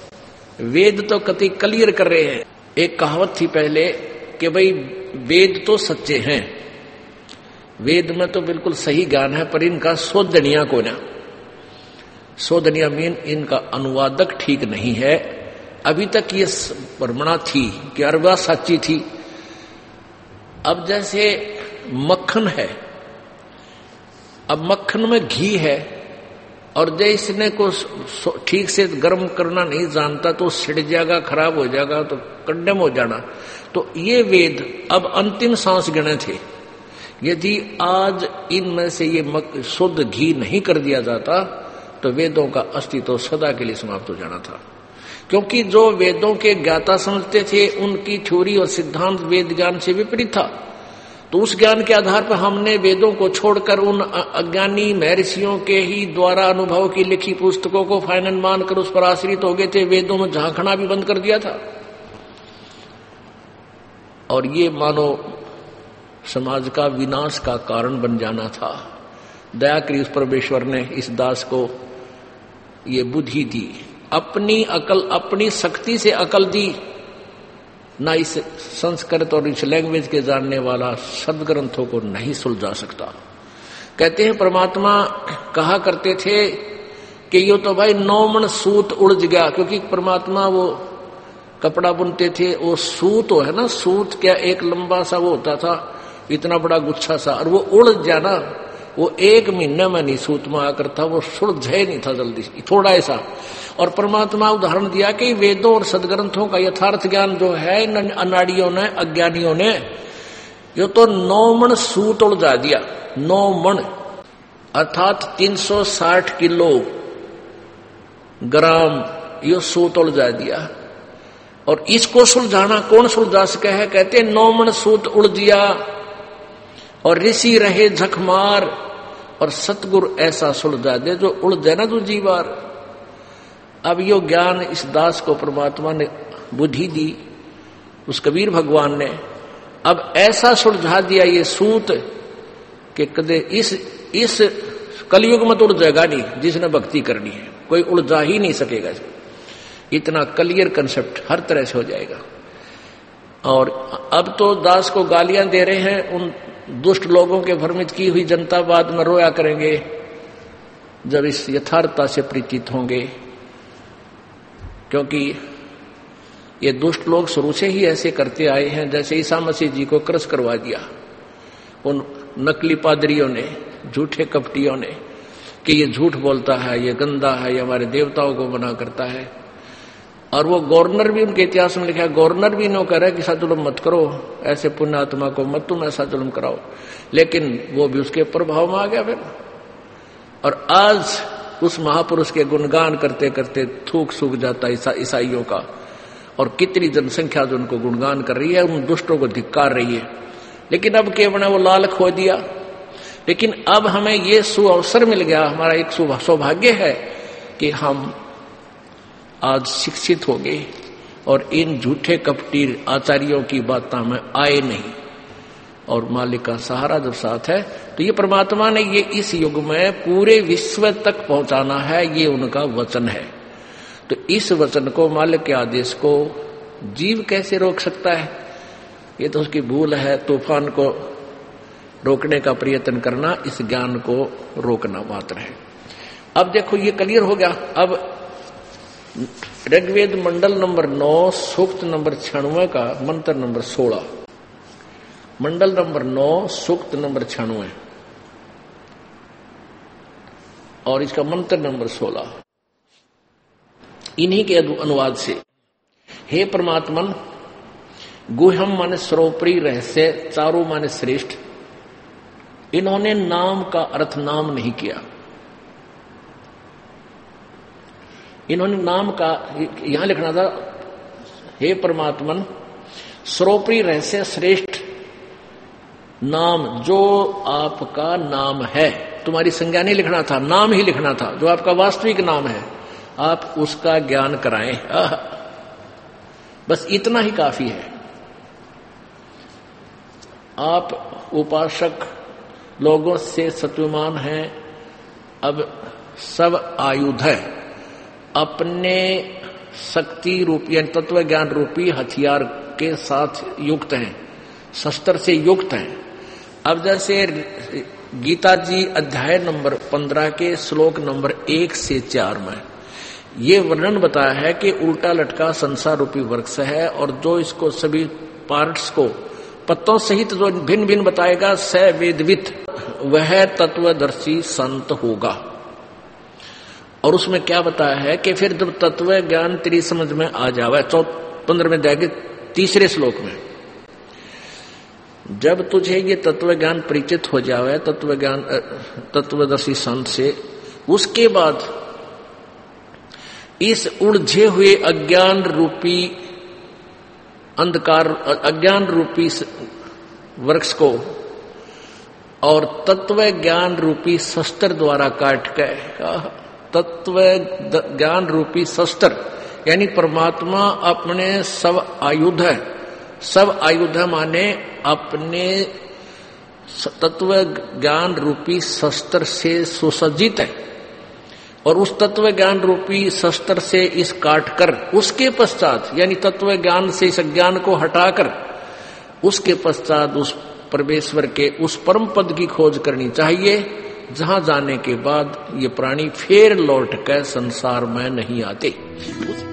Speaker 2: वेद तो कति क्लियर कर रहे हैं। एक कहावत थी पहले कि भाई वेद तो सच्चे हैं, वेद में तो बिल्कुल सही ज्ञान है, पर इनका शोधनिया को ना, शोधनिया मीन इनका अनुवादक ठीक नहीं है। अभी तक ये भ्रमणा थी कि अरबा सच्ची थी। अब जैसे मक्खन है, अब मक्खन में घी है और जैसे इसने को ठीक से गर्म करना नहीं जानता तो सिड़ जाएगा, खराब हो जाएगा, तो कंडेम हो जाना। तो ये वेद अब अंतिम सांस गिने थे। यदि आज इनमें से ये शुद्ध घी नहीं कर दिया जाता तो वेदों का अस्तित्व सदा के लिए समाप्त हो जाना था। क्योंकि जो वेदों के ज्ञाता समझते थे उनकी थ्योरी और सिद्धांत वेद ज्ञान से विपरीत था। तो उस ज्ञान के आधार पर हमने वेदों को छोड़कर उन अज्ञानी महर्षियों के ही द्वारा अनुभव की लिखी पुस्तकों को फाइनल मानकर उस पर आश्रित हो गए थे। वेदों में झांकना भी बंद कर दिया था। और ये मानो समाज का विनाश का कारण बन जाना था। दया करी उस परमेश्वर ने इस दास को ये बुद्धि दी, अपनी अकल, अपनी शक्ति से अकल दी। ना इस संस्कृत और इस लैंग्वेज के जानने वाला सदग्रंथों को नहीं सुलझा सकता। कहते हैं परमात्मा कहा करते थे कि यो तो भाई 9 मन सूत उलझ गया, क्योंकि परमात्मा वो कपड़ा बुनते थे, वो सूत है ना, सूत क्या एक लंबा सा वो होता था, इतना बड़ा गुच्छा सा, और वो उलझ गया ना, वो 1 महीने में नहीं सूत में आकर था, वो सुलझे नहीं था जल्दी थोड़ा ऐसा। और परमात्मा उदाहरण दिया कि वेदों और सदग्रंथों का यथार्थ ज्ञान जो है इन अनाड़ियों ने, अज्ञानियों ने, ये तो 9 मन सूत उलझा दिया। 9 मन अर्थात 360 किलो ग्राम ये सूत उलझा दिया। और इसको सुलझाना कौन सुलझा सके है? कहते 9 मन सूत उलझिया और ऋषि रहे झकमार, और सतगुरु ऐसा सुलझा दे जो उलझे ना दूजी बार। अब यो ज्ञान इस दास को परमात्मा ने बुद्धि दी, उस कबीर भगवान ने अब ऐसा सुलझा दिया ये सूत कि कदे इस कलयुग में तो उलझेगा नहीं। जिसने भक्ति करनी है कोई उलझा ही नहीं सकेगा। इतना क्लियर कंसेप्ट हर तरह से हो जाएगा। और अब तो दास को गालियां दे रहे हैं उन दुष्ट लोगों के भ्रमित की हुई जनता, बाद में रोया करेंगे जब इस यथार्थता से परिचित होंगे। क्योंकि ये दुष्ट लोग शुरू से ही ऐसे करते आए हैं। जैसे ईसा मसीह जी को क्रश करवा दिया उन नकली पादरियों ने, झूठे कपटियों ने, कि ये झूठ बोलता है, ये गंदा है, ये हमारे देवताओं को मना करता है। और वो गवर्नर भी उनके इतिहास में लिखा है, गवर्नर भी नो कह रहा है कि ऐसा जुल्म मत करो, ऐसे पुण्यात्मा को मत तुम ऐसा जुल्म कराओ, लेकिन वो भी उसके प्रभाव में आ गया फिर। और आज उस महापुरुष के गुणगान करते करते थूक सूख जाता ईसाइयों का, और कितनी जनसंख्या जो उनको गुणगान कर रही है, उन दुष्टों को धिक्कार रही है। लेकिन अब केवल वो लाल खो दिया। लेकिन अब हमें ये सुअवसर मिल गया, हमारा एक सौभाग्य है कि हम आज शिक्षित हो गए और इन झूठे कपटी आचार्यों की बातों में आए नहीं। और मालिक का सहारा जब साथ है तो ये परमात्मा ने ये इस युग में पूरे विश्व तक पहुंचाना है, ये उनका वचन है। तो इस वचन को, मालिक के आदेश को जीव कैसे रोक सकता है? ये तो उसकी भूल है। तूफान को रोकने का प्रयत्न करना इस ज्ञान को रोकना मात्र है। अब देखो ये क्लियर हो गया। अब ऋग्वेद मंडल नंबर 9 सूक्त नंबर 96 का मंत्र नंबर 16, मंडल नंबर 9 सूक्त नंबर 96 और इसका मंत्र नंबर 16, इन्हीं के अनुवाद से, हे परमात्मन, गुह्यम माने सर्वोपरि रहस्य, चारों माने श्रेष्ठ। इन्होंने नाम का अर्थ नाम नहीं किया। इन्होंने नाम का यहां लिखना था, हे परमात्मन, सर्वोपरि रहस्य श्रेष्ठ नाम, जो आपका नाम है। तुम्हारी संज्ञा नहीं लिखना था, नाम ही लिखना था, जो आपका वास्तविक नाम है, आप उसका ज्ञान कराएं। बस इतना ही काफी है। आप उपासक लोगों से सत्वमान हैं। अब सब आयुध है, अपने शक्ति रूपी यानी तत्व ज्ञान रूपी हथियार के साथ युक्त हैं, शस्त्र से युक्त हैं। अब जैसे गीता जी अध्याय नंबर 15 के श्लोक नंबर 1 से 4 में ये वर्णन बताया है कि उल्टा लटका संसार रूपी वृक्ष है, और जो इसको सभी पार्ट्स को पत्तों सहित जो भिन्न भिन्न बताएगा स वेदवित, वह तत्वदर्शी संत होगा। और उसमें क्या बताया है कि फिर जब तत्व ज्ञान तेरी समझ में आ जावे, 15वें अध्याय के 3 श्लोक में, जब तुझे ये तत्व ज्ञान परिचित हो जावे तत्व ज्ञान तत्वदर्शी संत से, उसके बाद इस उलझे हुए अज्ञान रूपी अंधकार, अज्ञान रूपी वृक्ष को और तत्व ज्ञान रूपी शस्त्र द्वारा काट के, तत्व ज्ञान रूपी शस्त्र यानी परमात्मा अपने सब आयुध है, सब आयुध माने अपने तत्व ज्ञान रूपी शस्त्र से सुसज्जित है, और उस तत्व ज्ञान रूपी शस्त्र से इस काटकर उसके पश्चात यानी तत्व ज्ञान से इस ज्ञान को हटाकर उसके पश्चात उस परमेश्वर के उस परम पद की खोज करनी चाहिए, जहां जाने के बाद ये प्राणी फिर लौट कर संसार में नहीं आते।